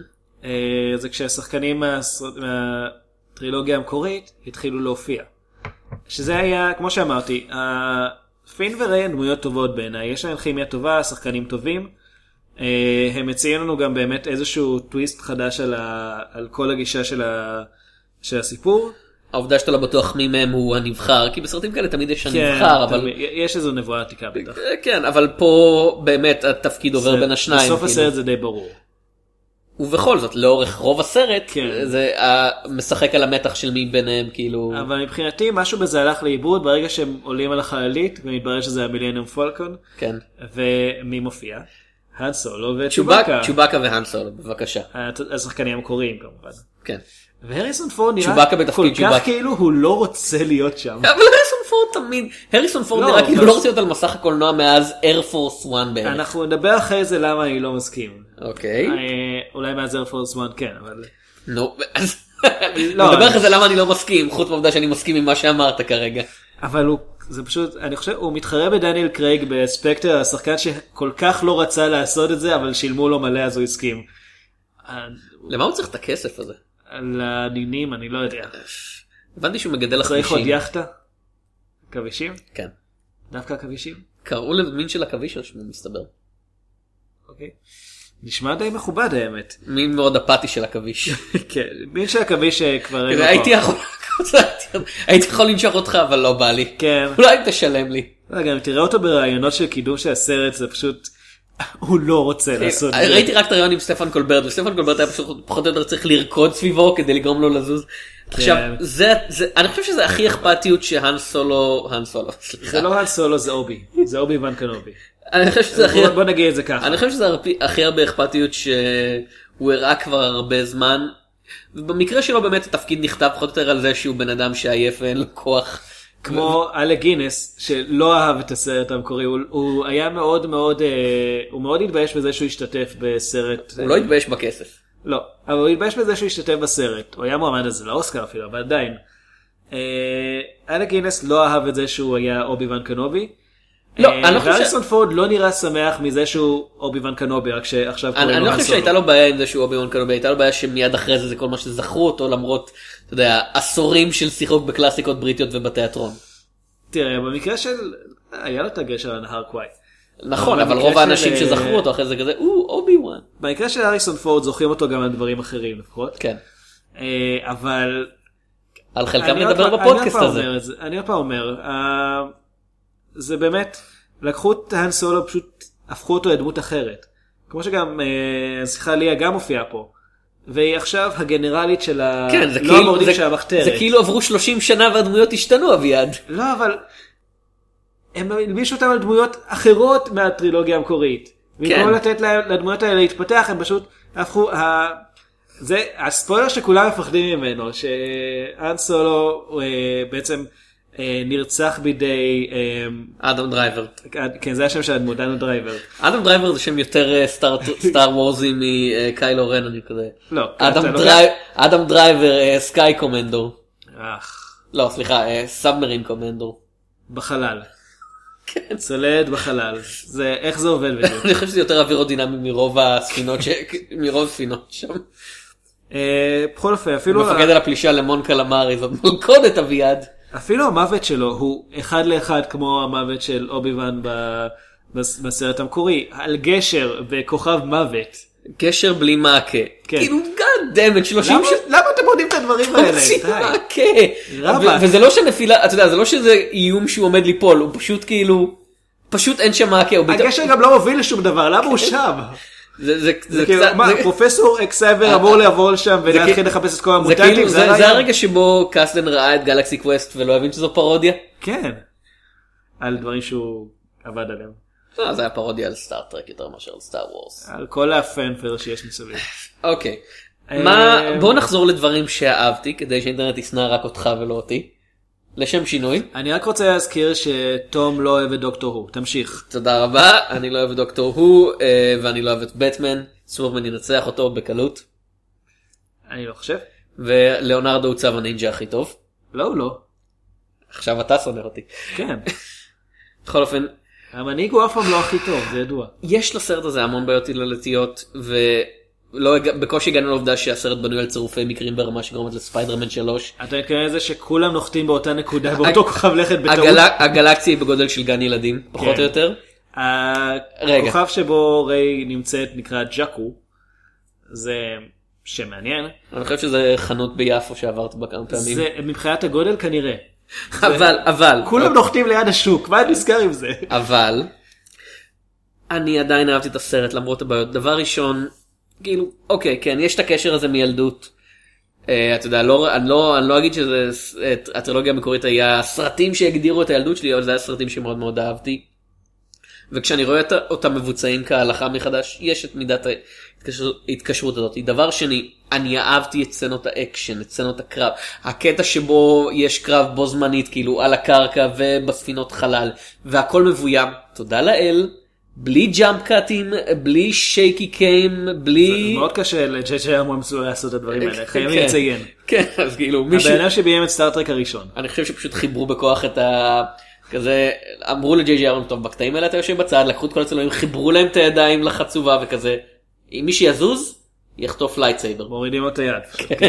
זה כשהשחקנים מהטרילוגיה המקורית התחילו להופיע. שזה היה, כמו שאמרתי, פין וריי הן דמויות טובות בעיניי, יש להם כימיה טובה, שחקנים טובים, הם מציעים לנו גם באמת איזשהו טוויסט חדש על, ה, על כל הגישה של, ה, של הסיפור. העובדה שאתה לא בטוח מי מהם הוא הנבחר, כי בסרטים כאלה תמיד יש הנבחר, אבל... יש איזו נבואה עתיקה בטח. כן, אבל פה באמת התפקיד עובר בין השניים. בסוף הסרט זה די ברור. ובכל זאת, לאורך רוב הסרט, זה משחק על המתח של מי ביניהם, כאילו... אבל מבחינתי, משהו בזה הלך לאיבוד, ברגע שהם עולים על החללית, ומתברר שזה המילניום פולקון, כן. ומי מופיע? האן סולו וצ'ובאקה. צ'ובאקה והאן סולו, בבקשה. השחקנים המקוריים כמובן. כן. והריסון פורד נראה כל כך כאילו הוא לא רוצה להיות שם. אבל הריסון פורד תמיד, הריסון פורד נראה כאילו לא רוצה להיות על מסך הקולנוע מאז Air Force One בערך. אנחנו נדבר אחרי זה למה אני לא מסכים. אוקיי. אולי מאז Air Force One כן, אבל... נו, אז נדבר אחרי זה למה אני לא מסכים, חוץ מהעובדה שאני מסכים עם מה שאמרת כרגע. אבל הוא, זה פשוט, אני חושב, הוא מתחרה בדניאל קרייג בספקטר, השחקן שכל כך לא רצה לעשות את זה, אבל שילמו לו מלא אז הוא הסכים. למה הוא צריך את הכסף הזה? על הנינים, אני לא יודע. הבנתי שהוא מגדל צריך החמישים. עוד יחטה? כבישים? כן. דווקא כבישים? קראו למין של הכביש על שמו מסתבר. אוקיי. נשמע די מכובד האמת. מין מאוד אפאתי של הכביש. כן, מין של הכביש כבר... הייתי יכול... הייתי יכול לנשוך אותך אבל לא בא לי. כן. אולי תשלם לי. גם תראה אותו ברעיונות של קידום של הסרט זה פשוט... הוא לא רוצה לעשות את זה. ראיתי רק את הרעיון עם סטפן קולברט, וסטפן קולברט היה פחות או יותר צריך לרקוד סביבו כדי לגרום לו לזוז. עכשיו, אני חושב שזה הכי אכפתיות שהאן סולו, האן סולו, סליחה. זה לא האן סולו, זה אובי. זה אובי ון קנובי. אני חושב שזה הכי... בוא נגיד את זה ככה. אני חושב שזה הכי הרבה אכפתיות שהוא הראה כבר הרבה זמן, ובמקרה שלו באמת התפקיד נכתב פחות או יותר על זה שהוא בן אדם שעייף ואין לו כוח. כמו אלק גינס שלא אהב את הסרט המקורי, הוא, הוא היה מאוד מאוד, הוא מאוד התבייש בזה שהוא השתתף בסרט. הוא לא התבייש בכסף. לא, אבל הוא התבייש בזה שהוא השתתף בסרט. הוא היה מועמד על זה לאוסקר אפילו, אבל עדיין. אלק גינס לא אהב את זה שהוא היה אובי ון קנובי. לא, אני לא חושב והריסון פורד לא נראה שמח מזה שהוא אובי ון קנובי, רק שעכשיו קוראים לו אני לא חושב שהייתה לו בעיה עם זה שהוא אובי וון קנובי, הייתה לו בעיה שמיד אחרי זה זה כל מה שזכרו אותו, למרות, אתה יודע, עשורים של שיחוק בקלאסיקות בריטיות ובתיאטרון. תראה, במקרה של, היה לו את הגשר לנהר קוואי. נכון, אבל רוב האנשים שזכרו אותו אחרי זה כזה, הוא אובי וון. במקרה של הריסון פורד זוכרים אותו גם על דברים אחרים לפחות. כן. אבל... על חלקם נדבר בפודקאסט הזה. אני עוד פעם אומר, זה באמת, לקחו את האן סולו, פשוט הפכו אותו לדמות אחרת. כמו שגם שיחה ליה גם הופיעה פה. והיא עכשיו הגנרלית של ה... כן, זה לא המורדים של המחתרת. זה כאילו עברו שלושים שנה והדמויות השתנו, אביעד. לא, אבל הם הלבישו אותם על דמויות אחרות מהטרילוגיה המקורית. במקום לתת לדמויות האלה להתפתח, הם פשוט הפכו... זה הספוילר שכולם מפחדים ממנו, שהאן סולו בעצם נרצח בידי אדם דרייבר. כן, זה השם של אדם דרייבר. אדם דרייבר זה שם יותר סטאר וורזי מקיילו רן, אני כזה. לא. אדם דרייבר סקאי קומנדור. אך. לא, סליחה, סאבמרין קומנדור. בחלל. כן. צולד בחלל. זה, איך זה עובד בדיוק? אני חושב שזה יותר אווירודינמי מרוב הספינות, מרוב ספינות שם. בכל אופן, אפילו... מפקד על הפלישה למון קלמרי, זאת מלכודת אביעד. אפילו המוות שלו הוא אחד לאחד כמו המוות של אובי ון בסרט המקורי, על גשר בכוכב מוות. גשר בלי מעקה. כאילו, God damn it, שלושים ש... למה אתם יודעים את הדברים האלה? הוציא מעקה. וזה לא שנפילה, אתה יודע, זה לא שזה איום שהוא עומד ליפול, הוא פשוט כאילו, פשוט אין שם מעקה. הגשר גם לא מוביל לשום דבר, למה הוא שם? זה כאילו, מה, פרופסור אקסייבר אמור לעבור לשם ולהתחיל לחפש את כל המוטנטים? זה הרגע שבו קסטן ראה את גלקסי קווסט ולא הבין שזו פרודיה? כן. על דברים שהוא עבד עליהם. זה היה פרודיה על סטאר טרק יותר מאשר על סטאר וורס. על כל הפנפר שיש מסביב. אוקיי. בוא נחזור לדברים שאהבתי, כדי שהאינטרנט ישנא רק אותך ולא אותי. לשם שינוי. אני רק רוצה להזכיר שתום לא אוהב את דוקטור הו. תמשיך. תודה רבה. אני לא אוהב את דוקטור הו, ואני לא אוהב את בטמן. סופרמן ינצח אותו בקלות. אני לא חושב. ולאונרדו הוא צו הנינג'ה הכי טוב. לא, הוא לא. עכשיו אתה שונא אותי. כן. בכל אופן. המנהיג הוא אף פעם לא הכי טוב, זה ידוע. יש לסרט הזה המון בעיות הילולתיות, ולא, בקושי הגענו לעובדה שהסרט בנוי על צירופי מקרים ברמה שגורמת לספיידרמן שלוש. אתה מתכוון לזה שכולם נוחתים באותה נקודה, באותו כוכב לכת בטעות? הגלקסיה היא בגודל של גן ילדים, פחות או יותר. הכוכב שבו ריי נמצאת נקרא ג'קו, זה שם מעניין. אני חושב שזה חנות ביפו שעברת בה כמה פעמים. זה מבחינת הגודל כנראה. אבל, אבל. כולם נוחתים ליד השוק, מה את נזכר עם זה? אבל, אני עדיין אהבתי את הסרט למרות הבעיות. דבר ראשון, כאילו, אוקיי, כן, יש את הקשר הזה מילדות. אתה יודע, לא, אני לא, אני לא אגיד שזה, הטרילוגיה המקורית היה סרטים שהגדירו את הילדות שלי, אבל זה היה סרטים שמאוד מאוד אהבתי. וכשאני רואה אותם מבוצעים כהלכה מחדש, יש את מידת ההתקשרות הזאת. דבר שני, אני אהבתי את סצנות האקשן, את סצנות הקרב. הקטע שבו יש קרב בו זמנית, כאילו על הקרקע ובספינות חלל, והכל מבוים, תודה לאל, בלי ג'אמפ קאטים, בלי שייקי קיים, בלי... זה מאוד קשה לג'יי ג'יי אברמס לעשות את הדברים האלה, חייבים לציין. כן, אז כאילו מישהו... הבעיה שביים את סטארטרק הראשון. אני חושב שפשוט חיברו בכוח את ה... כזה, אמרו לג'יי ג'יי אברמס, טוב, בקטעים האלה אתה יושב בצד, לקחו את כל הצלמים, חיברו להם את הידיים לחצובה וכזה. אם מי שיזוז, יחטוף לייטסייבר. מורידים את היד.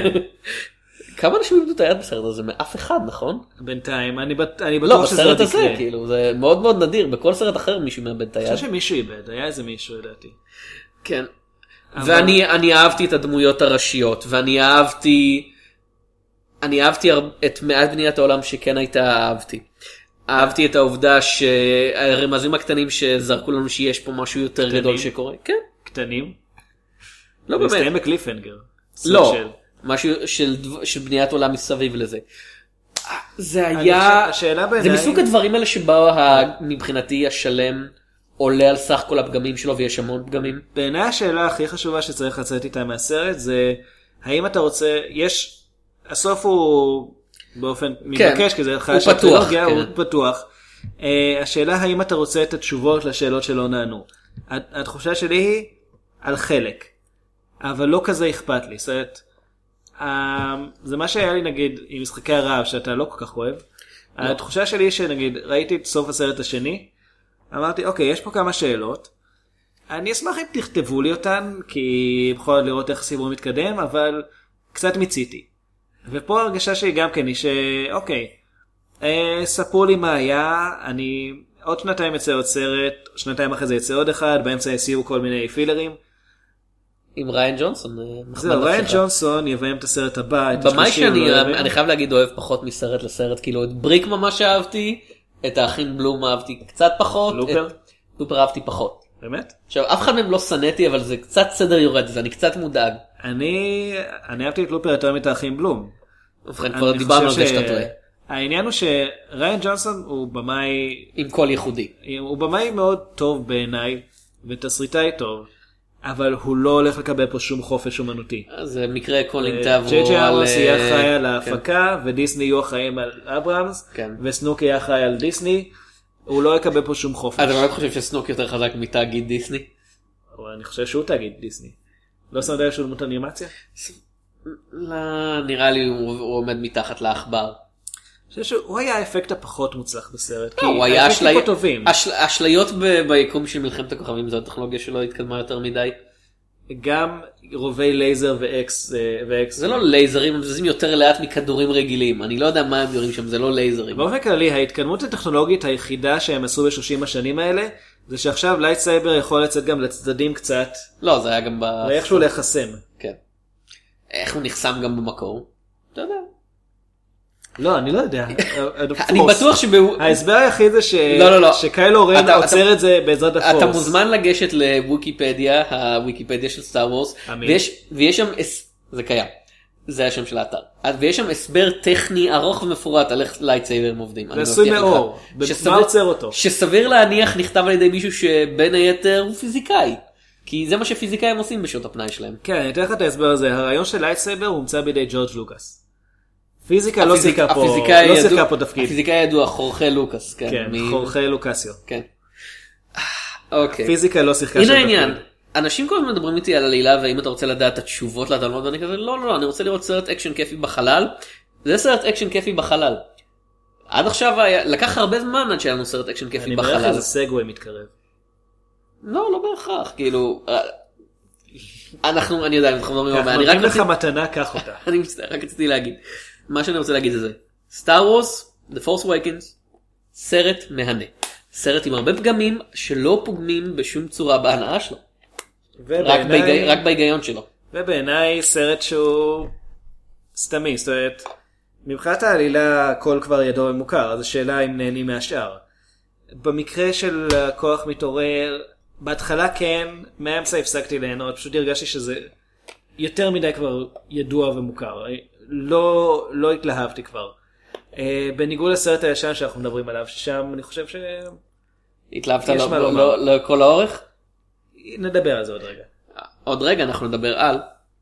כמה אנשים איבדו את היד בסרט הזה? מאף אחד, נכון? בינתיים, אני בטוח שזה לא, בסרט הזה, כאילו, זה מאוד מאוד נדיר. בכל סרט אחר מישהו מאבד את היד. אני חושב שמישהו איבד, היה איזה מישהו, לדעתי. כן. ואני אהבתי את הדמויות הראשיות, ואני אהבתי, אני אהבתי את מעט בניית העולם שכן הייתה אהבתי. אהבתי את העובדה שהרמזים הקטנים שזרקו לנו שיש פה משהו יותר גדול שקורה. כן. קטנים? לא באמת. מסתיים בקליפהנגר. לא. משהו של, של בניית עולם מסביב לזה. זה היה, זה מסוג הדברים האלה שבא מבחינתי השלם עולה על סך כל הפגמים שלו ויש המון פגמים. בעיניי השאלה הכי חשובה שצריך לצאת איתה מהסרט זה האם אתה רוצה, יש, הסוף הוא באופן מבקש, כי זה חיה של טרילוגיה, הוא פתוח. השאלה האם אתה רוצה את התשובות לשאלות שלא נענו. התחושה שלי היא על חלק, אבל לא כזה אכפת לי. זאת אומרת, זה מה שהיה לי נגיד עם משחקי הרעב שאתה לא כל כך אוהב. התחושה שלי היא שנגיד ראיתי את סוף הסרט השני, אמרתי, אוקיי, יש פה כמה שאלות. אני אשמח אם תכתבו לי אותן, כי בכל זאת לראות איך הסיפור מתקדם, אבל קצת מיציתי. ופה הרגשה שלי גם כן היא שאוקיי, אה, ספרו לי מה היה, אני עוד שנתיים יצא עוד סרט, שנתיים אחרי זה יצא עוד אחד, באמצע יסיעו כל מיני פילרים. עם ריין ג'ונסון. זהו, ריין ג'ונסון יביים את הסרט הבא. במאי שאני אני חייב להגיד אוהב פחות מסרט לסרט, כאילו את בריק ממש אהבתי, את האחים בלום אהבתי קצת פחות. לופר? לופר אהבתי פחות. באמת? עכשיו, אף אחד מהם לא סנאתי, אבל זה קצת סדר יורד, אז אני קצת מודאג. אני, אני אהבתי את לופר יותר מאת האחים בלום. ובכן, כבר דיברנו על זה שאתה טועה. העניין הוא שריין ג'ונסון הוא במאי... עם קול ייחודי. הוא במאי מאוד טוב בעיניי, ותסריטאי טוב, אבל הוא לא הולך לקבל פה שום חופש אומנותי. אז מקרה קולינג טאבו... ג'יי ג'יי אברמס יהיה אחראי על ההפקה, ודיסני יהיו אחראים על אברמס, וסנוק יהיה אחראי על דיסני. הוא לא יקבל פה שום חופש. אתה באמת חושב שסנוק יותר חזק מתאגיד דיסני? אבל אני חושב שהוא תאגיד דיסני. לא שמת לב שהוא דמות אנימציה? לא, נראה לי הוא עומד מתחת לעכבר. אני חושב שהוא היה האפקט הפחות מוצלח בסרט. לא, הוא היה אשליות ביקום של מלחמת הכוכבים, זו הטכנולוגיה שלו התקדמה יותר מדי. גם רובי לייזר ואקס. זה לא לייזרים, הם זזים יותר לאט מכדורים רגילים. אני לא יודע מה הם יורים שם, זה לא לייזרים. באופן כללי, ההתקדמות הטכנולוגית היחידה שהם עשו ב-שלושים השנים האלה, זה שעכשיו לייטסייבר יכול לצאת גם לצדדים קצת. לא, זה היה גם ב... ואיכשהו להיחסם. כן. איך הוא נחסם גם במקור? אתה יודע. לא, אני לא יודע. אני בטוח שבהוא... ההסבר היחיד זה ש... לא, לא, לא. שקיילו רן עוצר את זה בעזרת הפורס. אתה מוזמן לגשת לוויקיפדיה, הוויקיפדיה של סטאר וורס, ויש שם... זה קיים. זה השם של האתר. ויש שם הסבר טכני ארוך ומפורט על איך לייטסייברים עובדים. זה עשוי מאור. מה עוצר אותו? שסביר להניח נכתב על ידי מישהו שבין היתר הוא פיזיקאי. כי זה מה שפיזיקאים עושים בשעות הפנאי שלהם. כן, אני אתן לך את ההסבר הזה. הרעיון של לייטסייבר הומצא בידי ג'ורג' לוקאס. פיזיקה לא שיחקה פה, לא שיחקה פה תפקיד. הפיזיקאי ידוע, חורכה לוקאס. כן, חורכה לוקאסיו. כן. אוקיי. פיזיקה לא שיחקה שם תפקיד. הנה העניין. אנשים כל הזמן מדברים איתי על עלילה, ואם אתה רוצה לדעת את התשובות לתלמוד, ואני כזה, לא, לא, לא, אני רוצה לראות סרט אקשן כיפי בחלל. זה סרט אקשן כיפי בחלל. עד עכשיו לקח הרבה זמן עד שהיה לנו סרט אקשן כיפי בחלל. אני מראה איזה סגווי מתקרב. לא, לא בהכרח, כאילו... אנחנו, אני יודע, אנחנו מדברים... אנחנו נותנים לך מתנה, קח אותה. אני מצטער, רק רציתי להגיד. מה שאני רוצה להגיד זה, Star Wars, The Force Awakens, סרט מהנה. סרט עם הרבה פגמים שלא פוגמים בשום צורה בהנאה שלו. רק, בהיגי, רק בהיגיון שלו. ובעיניי סרט שהוא סתמי, זאת אומרת, מבחינת העלילה הכל כבר ידוע ומוכר, אז השאלה אם נהנים מהשאר. במקרה של הכוח מתעורר, בהתחלה כן, מהאמצע הפסקתי ליהנות, פשוט הרגשתי שזה יותר מדי כבר ידוע ומוכר. לא, לא התלהבתי כבר. בניגוד לסרט הישן שאנחנו מדברים עליו, ששם אני חושב ש... התלהבת לכל האורך? נדבר על זה עוד רגע. עוד רגע אנחנו נדבר על...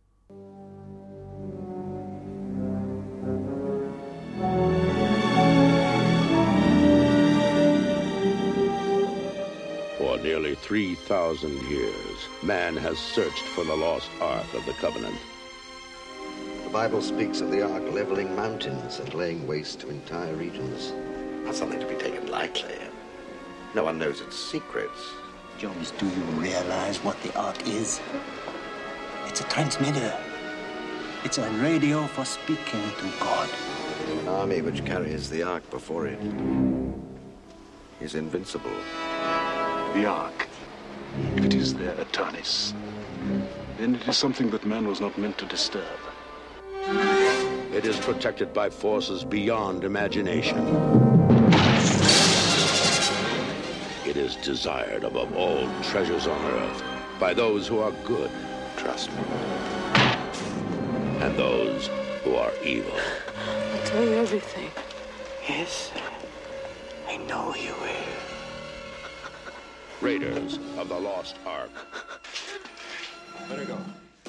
For nearly three thousand years, man has searched for the lost Ark of the Covenant. The Bible speaks of the Ark leveling mountains and laying waste to entire regions. Not something to be taken lightly. No one knows its secrets. Jones, do you realize what the Ark is? It's a transmitter. It's a radio for speaking to God. An army which carries the Ark before it is invincible. The Ark, if it is their Eternis, then it is something that man was not meant to disturb. It is protected by forces beyond imagination. It is desired above all treasures on earth by those who are good, trust me, and those who are evil. I'll tell you everything. Yes, I know you will. Raiders of the Lost Ark. Better go.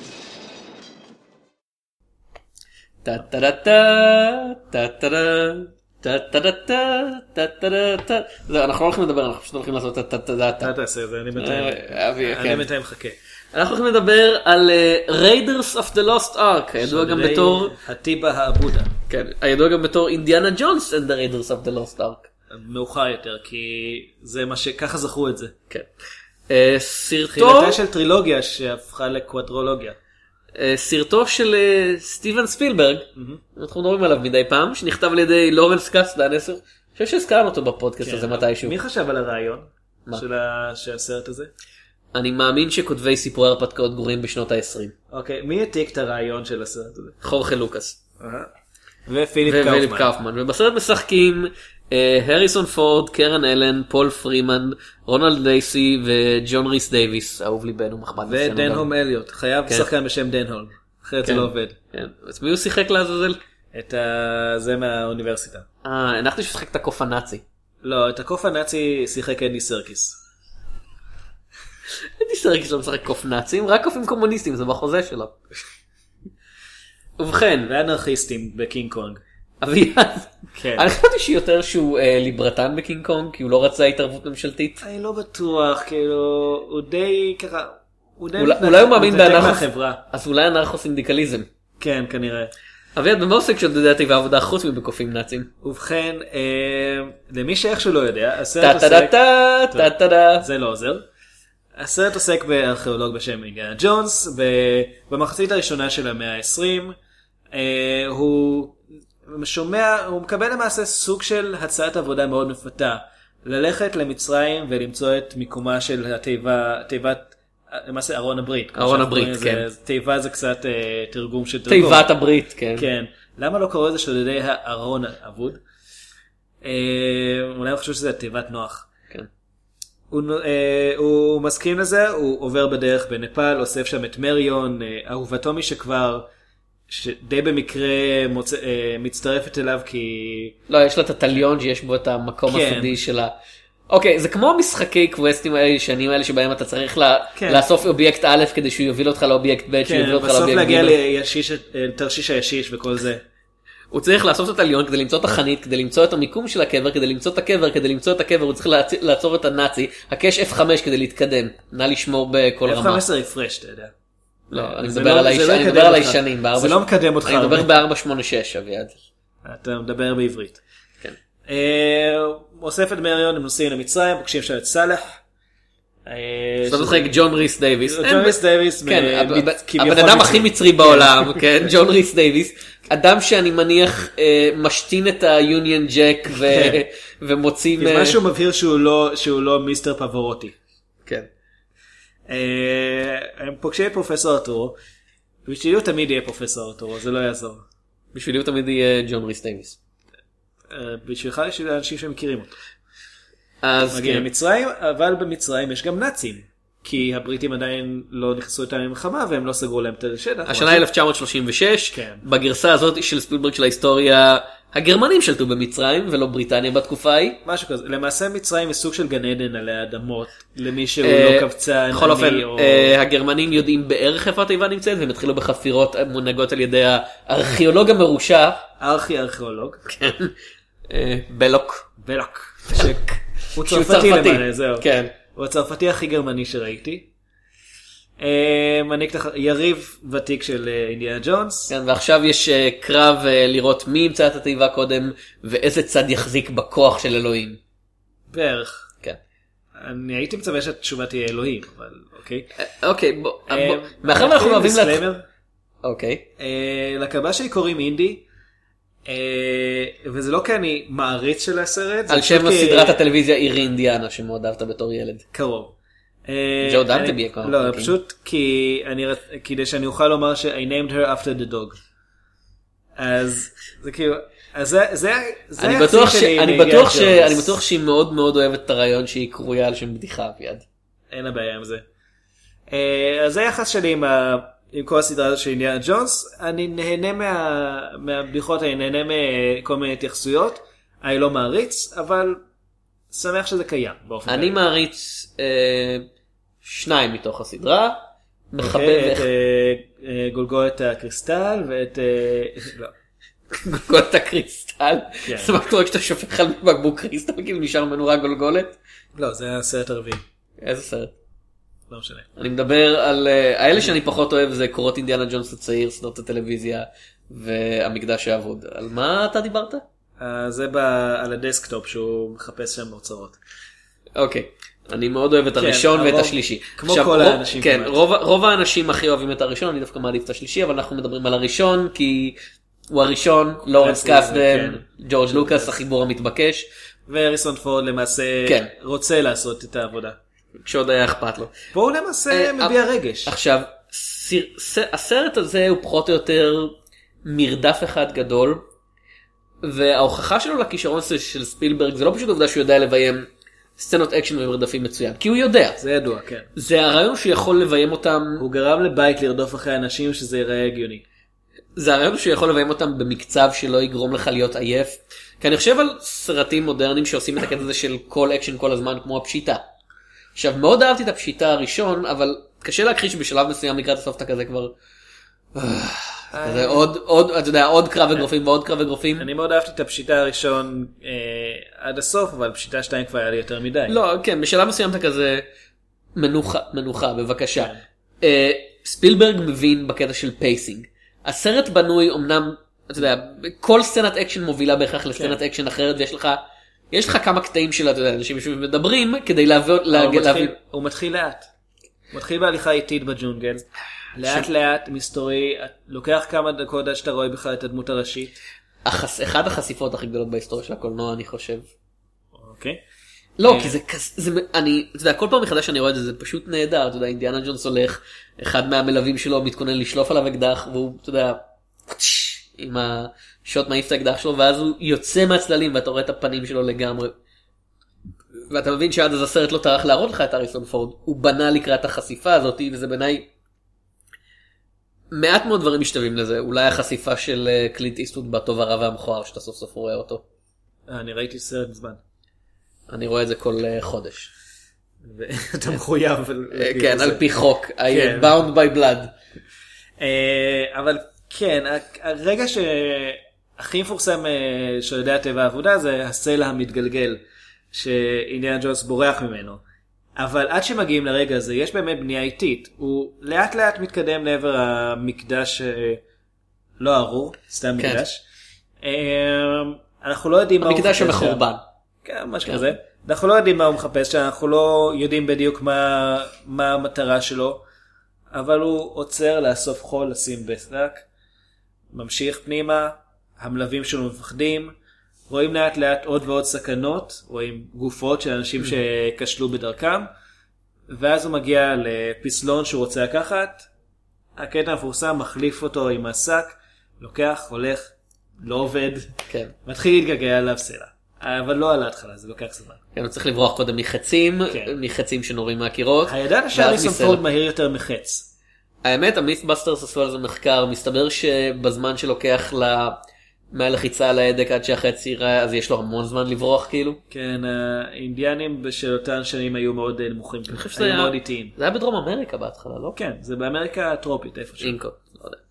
טה טה טה טה טה טה טה טה טה טה טה. אנחנו לא הולכים לדבר, אנחנו פשוט הולכים לעשות טה טה טה טה. אתה תעשה את זה, אני בינתיים חכה. אנחנו הולכים לדבר על Raiders of the Lost Ark, הידוע גם בתור... הטיבה האבודה. כן, הידוע גם בתור אינדיאנה ג'ונס and the Raiders of the Lost Ark. מאוחר יותר, כי זה מה שככה זכרו את זה. כן. אה, סרטו... תחילתה של טרילוגיה שהפכה לקוואטרולוגיה. אה, סרטו של אה, סטיבן ספילברג, אנחנו מדברים עליו מדי פעם, שנכתב על ידי לורנס קסטלן, אני חושב שהזכרנו אותו בפודקאסט הזה מתישהו. מי חשב על הרעיון של הסרט הזה? אני מאמין שכותבי סיפורי הרפתקאות גרועים בשנות ה-עשרים. אוקיי, מי העתיק את הרעיון של הסרט הזה? חורכה לוקאס. ופיליפ וויליפ קאופמן. קאופמן. ובסרט משחקים אה, הריסון פורד, קרן אלן, פול פרימן, רונלד דייסי וג'ון ריס דייביס, אהוב ליבנו מחמד. ודנהום אליוט, חייב כן. שחקן בשם דנהום, אחרת כן. זה לא עובד. כן. אז מי הוא שיחק לעזאזל? את ה... זה מהאוניברסיטה. אה, הנחתי ששחק את הקוף הנאצי. לא, את הקוף הנאצי שיחק אנדי סרקיס. אנדי סרקיס לא משחק קוף נאצים, רק קופים קומוניסטים, זה בחוזה שלו. ובכן, ואנרכיסטים בקינג קונג. אביעד, כן. אני חשבתי שיותר שהוא אה, ליברטן בקינג קונג, כי הוא לא רצה התערבות ממשלתית. אני לא בטוח, כאילו, הוא די ככה, הוא די אולי, מתנתק- אולי הוא מאמין מתנתק באנרכוס, מהחברה. אז אולי אנרכו-סינדיקליזם. כן, כנראה. אביעד, במה עוסק של דודתי ועבודה חוץ מבקופים נאצים? ובכן, אה, למי שאיכשהו לא יודע, הסרט טה טה עוסק... טה טה טה טה. זה לא עוזר. הסרט עוסק בארכיאולוג בשם אינדיאנה ג'ונס, במחצית הראשונה של המאה ה-עשרים, אה, הוא שומע, הוא מקבל למעשה סוג של הצעת עבודה מאוד מפתה, ללכת למצרים ולמצוא את מיקומה של התיבה, תיבת, למעשה ארון הברית. ארון הברית, זה, כן. תיבה זה קצת אה, תרגום של תרגום. תיבת הברית, כן. כן. למה לא קורא לזה שודדי הארון האבוד? אה, אולי הוא חושב שזה תיבת נוח. כן. הוא, אה, הוא מסכים לזה, הוא עובר בדרך בנפאל, אוסף שם את מריון, אה, אהובתו מי שכבר, שדי במקרה מוצא, אה, מצטרפת אליו כי... לא, יש לה את הטליון שיש בו את המקום כן. הסודי שלה. אוקיי, זה כמו משחקי קווסטים האלה, שנים האלה שבהם אתה צריך לה, כן. לאסוף אובייקט א' כדי שהוא יוביל אותך לאובייקט ב', שהוא כן, יוביל אותך בסוף לאובייקט להגיע ג'. לישיש, תרשיש הישיש וכל זה. הוא צריך לאסוף את הטליון כדי למצוא את החנית, כדי למצוא את המיקום של הקבר, כדי למצוא את הקבר, כדי למצוא את הקבר, הוא צריך לעצ... לעצור את הנאצי, הקש אף חמש כדי להתקדם. נא לשמור בכל אף רמה. חמש עשרה רפרש, אתה יודע. לא, אני זה מדבר לא- על זה היש- לא אני יקדם מדבר על אותך. הישנים. בארבע זה ש- לא מקדם אותך אני מדבר הרבה. ב-ארבע שמונה שש, אביעד. אתה מדבר בעברית. כן. אה, הוא אוסף את מריון, הם נוסעים למצרים, פוגשים שם את סלח. אה, זאת שזה- אומרת ג'ון ריס דייביס. ג'ון אין- ריס דייביס, כן, מ- הבן- מת- כביכול הבן אדם הכי מצרי. מצרי בעולם, כן, ג'ון ריס דייביס, אדם שאני מניח אה, משתין את היוניון ג'ק ו- כן. ומוציא... כי משהו מבהיר שהוא לא- שהוא לא מיסטר פברוטי. כן. אה, הם פוגשים את פרופסור ארתורו, בשבילי הוא תמיד יהיה פרופסור ארתורו, זה לא יעזור. בשבילי הוא תמיד יהיה ג'ון ריס דייביס. אה, בשבילך יש אנשים שמכירים אותו. אז מגיעים כן. למצרים, אבל במצרים יש גם נאצים, כי הבריטים עדיין לא נכנסו איתם למלחמה והם לא סגרו להם את השטח. השנה אלף תשע מאות שלושים ושש, כן. בגרסה הזאת של ספילברג של ההיסטוריה, הגרמנים שלטו במצרים ולא בריטניה בתקופה ההיא. משהו כזה. למעשה מצרים היא סוג של גן עדן עלי האדמות, למי שהוא אה, לא קבצן, בכל אופן, עני או... אה, הגרמנים יודעים בערך איפה התיבה נמצאת, והם התחילו בחפירות מונהגות על ידי הארכיאולוג המרושע, ארכי ארכיאולוג. כן, אה, בלוק. בלוק. הוא שהוא צרפתי למעלה, זהו. כן. הוא הצרפתי הכי גרמני שראיתי. אה, מנהיג תח... יריב ותיק של אה, אינדיאנה ג'ונס. כן, ועכשיו יש אה, קרב אה, לראות מי ימצא את התיבה קודם, ואיזה צד יחזיק בכוח של אלוהים. בערך. כן. אני הייתי מצווה שהתשובה תהיה אלוהים, אבל אוקיי. אה, אוקיי, בוא, אה, בוא, מאחר ואנחנו נתחיל אוהבים... לה- דיסקליימר. אוקיי. אה, לקב"א שלי קוראים אינדי, אה, וזה לא כי אני מעריץ של הסרט, זה על פשוט שם כי- סדרת הטלוויזיה עיר אינדיאנה שמאוד אהבת בתור ילד. קרוב. אה, ג'ו דנטה אני- בעיקר, לא, אוקיי. פשוט כי אני רצ- כדי שאני אוכל לומר ש- I named her after the dog. אז זה כאילו, אז זה זה זה אני היחסים בטוח ש- שלי עם אני אינדיאנה בטוח ש- ג'ונס. אני בטוח שהיא מאוד מאוד אוהבת את הרעיון שהיא קרויה על שם בדיחה אביעד. אין לה בעיה עם זה. אה, אז זה היחס שלי עם ה- עם כל הסדרה הזאת של אינדיאנה ג'ונס. אני נהנה מה- מהבדיחות, אני נהנה מכל מיני התייחסויות. אני לא מעריץ, אבל שמח שזה קיים באופן אני כללי. מעריץ אה, שניים מתוך הסדרה. מחבב אוקיי, איך... את אה, אה, גולגולת הקריסטל ואת... אה, לא. גולגולת הקריסטל. כן. זה מה קורה כשאתה שופך על בקבוק קריסטל כאילו נשאר ממנו רק גולגולת. לא, זה הסרט הרביעי. איזה סרט? לא משנה. אני מדבר על אה, האלה שאני פחות אוהב זה קורות אינדיאנה ג'ונס הצעיר, סדרות הטלוויזיה והמקדש האבוד. על מה אתה דיברת? זה על הדסקטופ שהוא מחפש שם אוצרות. אוקיי. אני מאוד אוהב את הראשון ואת השלישי. כמו כל האנשים. כן, רוב האנשים הכי אוהבים את הראשון, אני דווקא מעדיף את השלישי, אבל אנחנו מדברים על הראשון, כי הוא הראשון, לורנס קסטן, ג'ורג' לוקאס, החיבור המתבקש. והריסון פורד למעשה רוצה לעשות את העבודה. כשעוד היה אכפת לו. פה הוא למעשה מביע רגש. עכשיו, הסרט הזה הוא פחות או יותר מרדף אחד גדול, וההוכחה שלו לכישרון של ספילברג, זה לא פשוט עובדה שהוא יודע לביים סצנות אקשן ומרדפים מצוין, כי הוא יודע. זה ידוע, כן. זה הרעיון שהוא יכול לביים אותם. הוא גרם לבית לרדוף אחרי אנשים שזה ייראה הגיוני. זה הרעיון שהוא יכול לביים אותם במקצב שלא יגרום לך להיות עייף. כי אני חושב על סרטים מודרניים שעושים את הקטע הזה של כל אקשן כל הזמן כמו הפשיטה. עכשיו מאוד אהבתי את הפשיטה הראשון, אבל קשה להכחיש בשלב מסוים לקראת הסוף אתה כזה כבר כזה עוד עוד אתה יודע עוד קרב אגרופים ועוד קרב אגרופים. אני מאוד אהבתי את הפשיטה הראשון עד הסוף, אבל פשיטה שתיים כבר היה לי יותר מדי. לא, כן, בשלב מסוים אתה כזה מנוחה, מנוחה, בבקשה. ספילברג מבין בקטע של פייסינג. הסרט בנוי אמנם, אתה יודע, כל סצנת אקשן מובילה בהכרח לסצנת אקשן אחרת, ויש לך יש לך כמה קטעים של אנשים שמדברים כדי להביא... הוא מתחיל לאט. הוא מתחיל בהליכה איטית בג'ונגל. לאט לאט, מסתורי, לוקח כמה דקות עד שאתה רואה בכלל את הדמות הראשית. אחד החשיפות הכי גדולות בהיסטוריה של הקולנוע, אני חושב. אוקיי. לא, כי זה כזה, אני, אתה יודע, כל פעם מחדש שאני רואה את זה, זה פשוט נהדר, אתה יודע, אינדיאנה ג'ונס הולך, אחד מהמלווים שלו מתכונן לשלוף עליו אקדח, והוא, אתה יודע, עם השוט מעיף את האקדח שלו, ואז הוא יוצא מהצללים, ואתה רואה את הפנים שלו לגמרי. ואתה מבין שעד אז הסרט לא טרח להראות לך את הריסון פורד, הוא בנה לקראת החשיפה הזאת, וזה בעיניי, מעט מאוד דברים משתווים לזה, אולי החשיפה של קלינט איסטווד בטוב הרע והמכוער, שאתה סוף סוף רואה אותו. אני ראיתי סרט מזמן. אני רואה את זה כל חודש. אתה מחויב. כן, על פי חוק. I am bound by blood. אבל כן, הרגע שהכי מפורסם של ידי הטבע העבודה זה הסלע המתגלגל, שאינדיאנה ג'ונס בורח ממנו. אבל עד שמגיעים לרגע הזה, יש באמת בנייה איטית. הוא לאט לאט מתקדם לעבר המקדש, לא ארור, סתם מקדש. אנחנו לא יודעים מה הוא מחפש. המקדש המחורבן. כן, משהו כזה. אנחנו לא יודעים מה הוא מחפש, אנחנו לא יודעים בדיוק מה, מה המטרה שלו, אבל הוא עוצר לאסוף חול, לשים בסלק, ממשיך פנימה, המלווים שלו מפחדים, רואים לאט לאט עוד ועוד סכנות, רואים גופות של אנשים שקשלו בדרכם, ואז הוא מגיע לפסלון שהוא רוצה לקחת, הקטע המפורסם מחליף אותו עם השק, לוקח, הולך, לא עובד, כן. מתחיל להתגעגע עליו סלע. אבל לא על ההתחלה, זה לוקח זמן. כן, הוא צריך לברוח קודם מחצים, מחצים שנורים מהקירות. הידעת שהריסון פורד מהיר יותר מחץ. האמת, המית'באסטרס עשו על זה מחקר, מסתבר שבזמן שלוקח מהלחיצה על ההדק עד שהחץ יראה, אז יש לו המון זמן לברוח כאילו. כן, האינדיאנים של אותן שנים היו מאוד נמוכים, אני חושב שזה היה, זה היה בדרום אמריקה בהתחלה, לא? כן, זה באמריקה הטרופית, איפה שם. אינקו, לא יודע.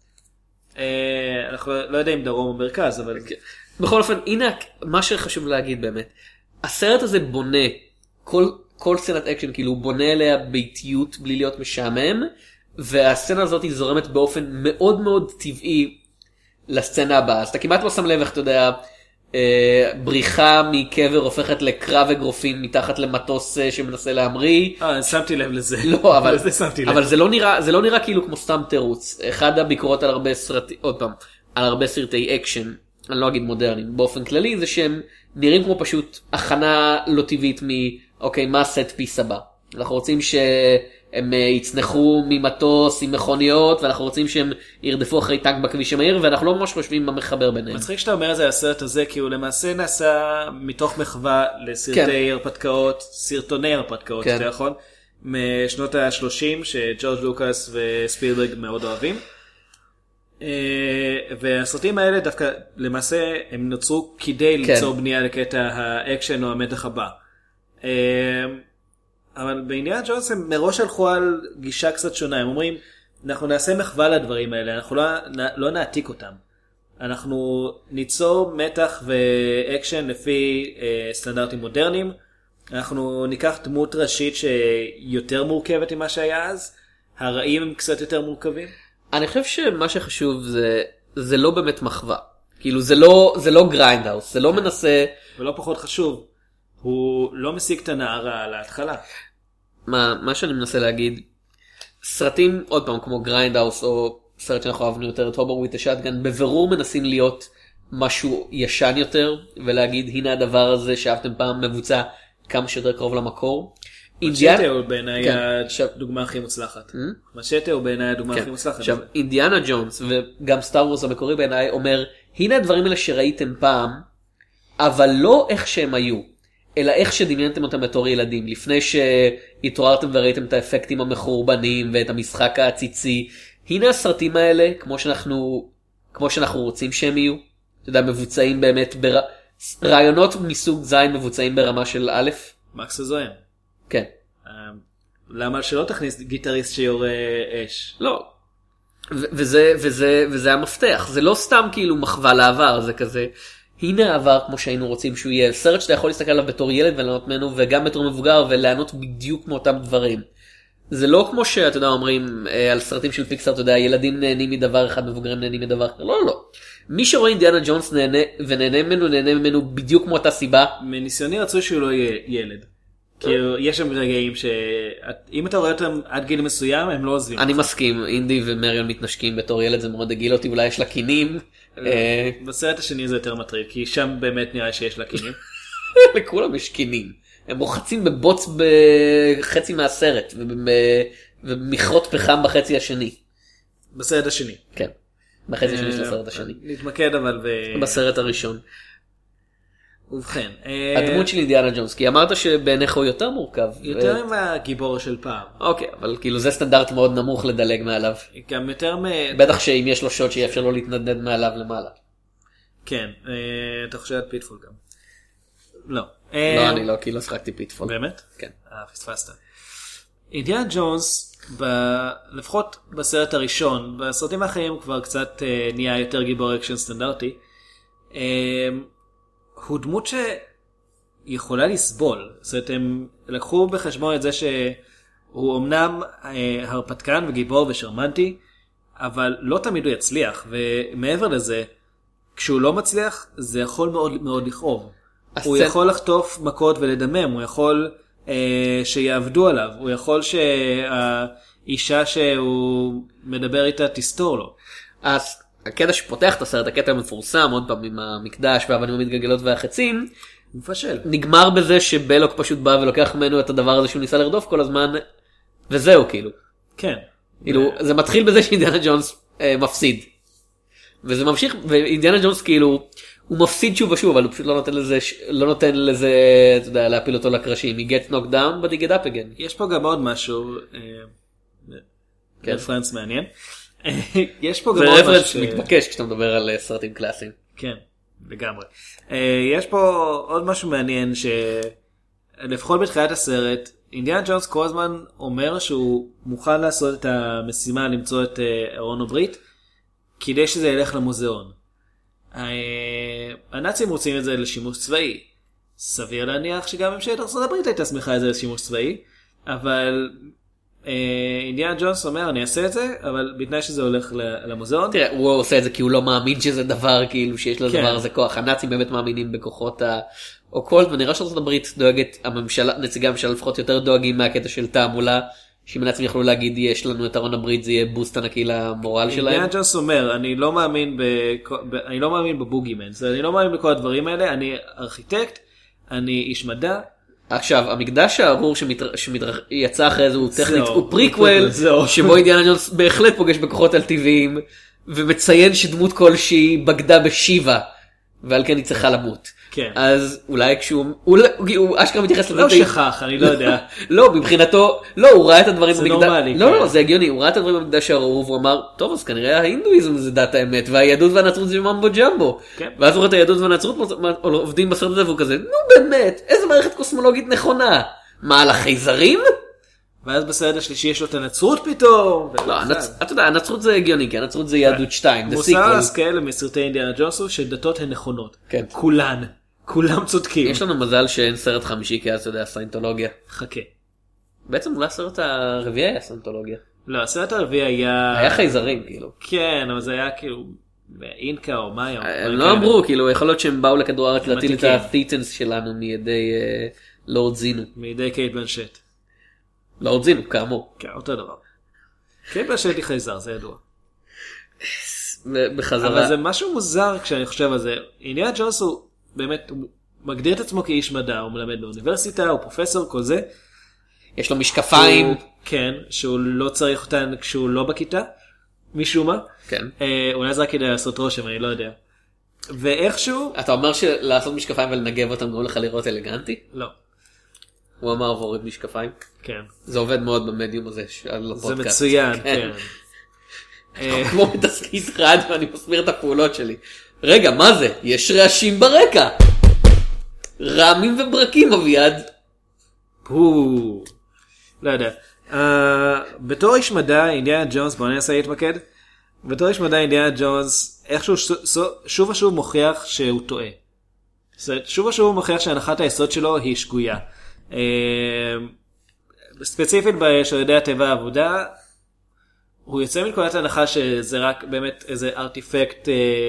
אנחנו לא יודעים דרום או מרכז, אבל... בכל אופן, הנה מה שחשוב להגיד באמת. הסרט הזה בונה כל, כל סצנת אקשן, כאילו הוא בונה אליה ביתיות בלי להיות משעמם, והסצנה הזאת היא זורמת באופן מאוד מאוד טבעי לסצנה הבאה. אז אתה כמעט לא שם לב איך אתה יודע, אה, בריחה מקבר הופכת לקרב אגרופים מתחת למטוס שמנסה להמריא. אה, שמתי לב לזה. לא, אבל, אבל זה לא נראה, זה לא נראה כאילו כמו סתם תירוץ. אחד הביקורות על הרבה סרטי, עוד פעם, על הרבה סרטי אקשן, אני לא אגיד מודרניים, באופן כללי זה שהם נראים כמו פשוט הכנה לא טבעית מ, אוקיי, מה הסט פיס הבא? אנחנו רוצים שהם יצנחו ממטוס עם מכוניות, ואנחנו רוצים שהם ירדפו אחרי טנק בכביש המהיר, ואנחנו לא ממש חושבים מה מחבר ביניהם. מצחיק שאתה אומר את זה על הסרט הזה, כי הוא למעשה נעשה מתוך מחווה לסרטי כן. הרפתקאות, סרטוני הרפתקאות, כן. אתה יכול, משנות ה-שלושים, שג'ורג' לוקאס וספילברג מאוד אוהבים. והסרטים האלה דווקא למעשה הם נוצרו כדי ליצור בנייה לקטע האקשן או המתח הבא. אבל בעניין ג'ונס הם מראש הלכו על גישה קצת שונה. הם אומרים אנחנו נעשה מחווה לדברים האלה, אנחנו לא, לא נעתיק אותם, אנחנו ניצור מתח ואקשן לפי סטנדרטים מודרניים, אנחנו ניקח דמות ראשית שיותר מורכבת ממה שהיה אז, הרעים הם קצת יותר מורכבים. אני חושב שמה שחשוב זה, זה לא באמת מחווה. כאילו זה לא, זה לא גריינדהאוס, זה לא מנסה... ולא פחות חשוב, הוא לא משיג את הנערה על ההתחלה. מה, מה שאני מנסה להגיד, סרטים, עוד פעם, כמו גריינדהאוס, או סרט שאנחנו אוהבנו יותר, את הובר וויט השאטגן, בבירור מנסים להיות משהו ישן יותר, ולהגיד, הנה הדבר הזה שאהבתם פעם מבוצע כמה שיותר קרוב למקור. משטה הוא בעיניי הדוגמה הכי מוצלחת. משטה הוא בעיניי הדוגמה הכי מוצלחת. עכשיו, אינדיאנה ג'ונס, וגם סטאר וורס המקורי בעיניי, אומר, הנה הדברים האלה שראיתם פעם, אבל לא איך שהם היו, אלא איך שדמיינתם אותם בתור ילדים, לפני שהתעוררתם וראיתם את האפקטים המחורבנים, ואת המשחק העציצי. הנה הסרטים האלה, כמו שאנחנו, כמו שאנחנו רוצים שהם יהיו, אתה יודע, מבוצעים באמת, בר... רעיונות מסוג זין מבוצעים ברמה של א'. מקס הזוהם. כן. למה שלא תכניס גיטריסט שיורה אש? לא. וזה, וזה, וזה המפתח. זה לא סתם כאילו מחווה לעבר, זה כזה, הנה העבר כמו שהיינו רוצים שהוא יהיה. סרט שאתה יכול להסתכל עליו בתור ילד ולענות ממנו, וגם בתור מבוגר, ולענות בדיוק מאותם דברים. זה לא כמו שאתה יודע, אומרים על סרטים של פיקסאר, אתה יודע, ילדים נהנים מדבר אחד, מבוגרים נהנים מדבר אחר. לא, לא, לא. מי שרואה אינדיאנה ג'ונס נהנה, ונהנה ממנו, נהנה ממנו בדיוק כמו אותה סיבה. מניסיוני רצוי שהוא לא יהיה ילד. כי יש שם רגעים שאם אתה רואה אותם עד גיל מסוים הם לא עוזבים. אני מסכים, אינדי ומריון מתנשקים בתור ילד, זה מאוד הגיל אותי, אולי יש לה קינים. בסרט השני זה יותר מטריד, כי שם באמת נראה שיש לה קינים. לכולם יש קינים. הם מוחצים בבוץ בחצי מהסרט, ובמכרות פחם בחצי השני. בסרט השני. כן, בחצי השני של הסרט השני. נתמקד אבל בסרט הראשון. ובכן, הדמות של אינדיאנה ג'ונס, כי אמרת שבעיניך הוא יותר מורכב. יותר מהגיבור של פעם. אוקיי, אבל כאילו זה סטנדרט מאוד נמוך לדלג מעליו. גם יותר מ... בטח שאם יש לו שוט שיהיה אפשר לא להתנדנד מעליו למעלה. כן, אתה חושב על פיטפול גם. לא. לא, אני לא, כי לא שחקתי פיטפול. באמת? כן. אה, פספסת. אינדיאנה ג'ונס, לפחות בסרט הראשון, בסרטים האחרים הוא כבר קצת נהיה יותר גיבור אקשן סטנדרטי. הוא דמות שיכולה לסבול. זאת אומרת, הם לקחו בחשבון את זה שהוא אמנם הרפתקן וגיבור ושרמנטי, אבל לא תמיד הוא יצליח. ומעבר לזה, כשהוא לא מצליח, זה יכול מאוד מאוד לכאוב. הוא יכול לחטוף מכות ולדמם, הוא יכול אה, שיעבדו עליו, הוא יכול שהאישה שהוא מדבר איתה תסתור לו. אז הקטע שפותח את הסרט, הקטע המפורסם, עוד פעם עם המקדש והאבנים המתגלגלות והחצים, מפשל. נגמר בזה שבלוק פשוט בא ולוקח ממנו את הדבר הזה שהוא ניסה לרדוף כל הזמן, וזהו כאילו. כן. כאילו, ו... זה מתחיל בזה שאינדיאנה ג'ונס אה, מפסיד. וזה ממשיך, ואינדיאנה ג'ונס כאילו, הוא מפסיד שוב ושוב, אבל הוא פשוט לא נותן לזה, לא נותן לזה, אתה יודע, להפיל אותו לקרשים. He gets knocked down, but he get up again. יש פה גם עוד משהו, רפרנס מעניין. יש פה גם עוד משהו. זה רפרנס מתבקש כשאתה מדבר על סרטים קלאסיים. כן, לגמרי. יש פה עוד משהו מעניין, שלפחות בתחילת הסרט, אינדיאנה ג'ונס כל הזמן אומר שהוא מוכן לעשות את המשימה, למצוא את ארון הברית, כדי שזה ילך למוזיאון. הנאצים רוצים את זה לשימוש צבאי. סביר להניח שגם ממשלת ארצות הברית הייתה שמחה את זה לשימוש צבאי, אבל אינדיאנה ג'ונס אומר אני אעשה את זה, אבל בתנאי שזה הולך למוזיאון. תראה, הוא עושה את זה כי הוא לא מאמין שזה דבר, כאילו שיש לדבר הזה כוח. הנאצים באמת מאמינים בכוחות האוקולט, ונראה שארצות הברית דואגת, הממשלה, נציגי הממשלה לפחות יותר דואגים מהקטע של תעמולה, שאם הנאצים יכולו להגיד יש לנו את ארון הברית, זה יהיה בוסט ענקי למורל שלהם. אינדיאנה ג'ונס אומר, אני לא מאמין ב... אני לא מאמין בבוגימן, אני לא מאמין בכל הדברים האלה, אני ארכיטקט, אני איש מדע. עכשיו, המקדש הארור שיצא אחרי זה הוא טכנית, הוא פריקוול, שבו אינדיאנה ג'ונס בהחלט פוגש בכוחות על טבעיים, ומציין שדמות כלשהי בגדה בשיבה, ועל כן היא צריכה למות. כן. אז אולי כשהוא, הוא אשכרה מתייחס לא שכח, אני לא יודע. לא, מבחינתו, לא, הוא ראה את הדברים במקדש. זה נורמלי. לא, לא, זה הגיוני, הוא ראה את הדברים במקדש הארור, והוא אמר, טוב, אז כנראה ההינדואיזם זה דת האמת, והיהדות והנצרות זה ממבו ג'מבו. ואז הוא רואה את היהדות והנצרות עובדים בסרט הזה, והוא כזה, נו באמת, איזה מערכת קוסמולוגית נכונה. מה, על החייזרים? ואז בסרט השלישי יש לו את הנצרות פתאום. לא, אתה יודע, הנצרות זה הגיוני, כי הנצרות זה יהדות שתיים. מוסר ההשכל מסרטי אינדיאנה ג'ונס הוא שדתות הן נכונות. כולן. כולם צודקים. יש לנו מזל שאין סרט חמישי, כי אז אתה יודע, סיינטולוגיה. חכה. בעצם אולי הסרט הרביעי היה סיינטולוגיה. לא, הסרט הרביעי היה... היה חייזרים, כאילו. כן, אבל זה היה כאילו באינקה או מאיה. הם לא אמרו, כאילו, יכול להיות שהם באו לכדור הארץ להטיל את התיטנס שלנו מידי לורד זינו. מידי קייט בלנשט. לורד זינו, כאמור. כן, אותו דבר. קייט בלנשט היא חייזר, זה ידוע. בחזרה. אבל זה משהו מוזר כשאני חושב על זה. אינדיאנה ג'ונס הוא באמת, הוא מגדיר את עצמו כאיש מדע, הוא מלמד באוניברסיטה, הוא פרופסור, כל זה. יש לו משקפיים. הוא, כן, שהוא לא צריך אותן כשהוא לא בכיתה, משום מה. כן. אה, אולי זה רק כדי לעשות רושם, אני לא יודע. ואיכשהו... אתה אומר שלעשות משקפיים ולנגב אותם גורם לך לראות אלגנטי? לא. הוא אמר והוריד משקפיים? כן. זה עובד מאוד במדיום הזה של הפודקאסט. זה מצוין, כן. כמו מתסקית רדיו, אני מסביר את הפעולות שלי. רגע, מה זה? יש רעשים ברקע. רעמים וברקים, אביעד. הו, לא יודע. בתור איש מדע, אינדיאנה ג'ונס, בוא ננסה להתמקד. בתור איש מדע, אינדיאנה ג'ונס, איכשהו שוב ושוב מוכיח שהוא טועה. שוב ושוב הוא מוכיח שהנחת היסוד שלו היא שגויה. ספציפית בשודדי הטבע העבודה, הוא יוצא מנקודת הנחה שזה רק באמת איזה ארטיפקט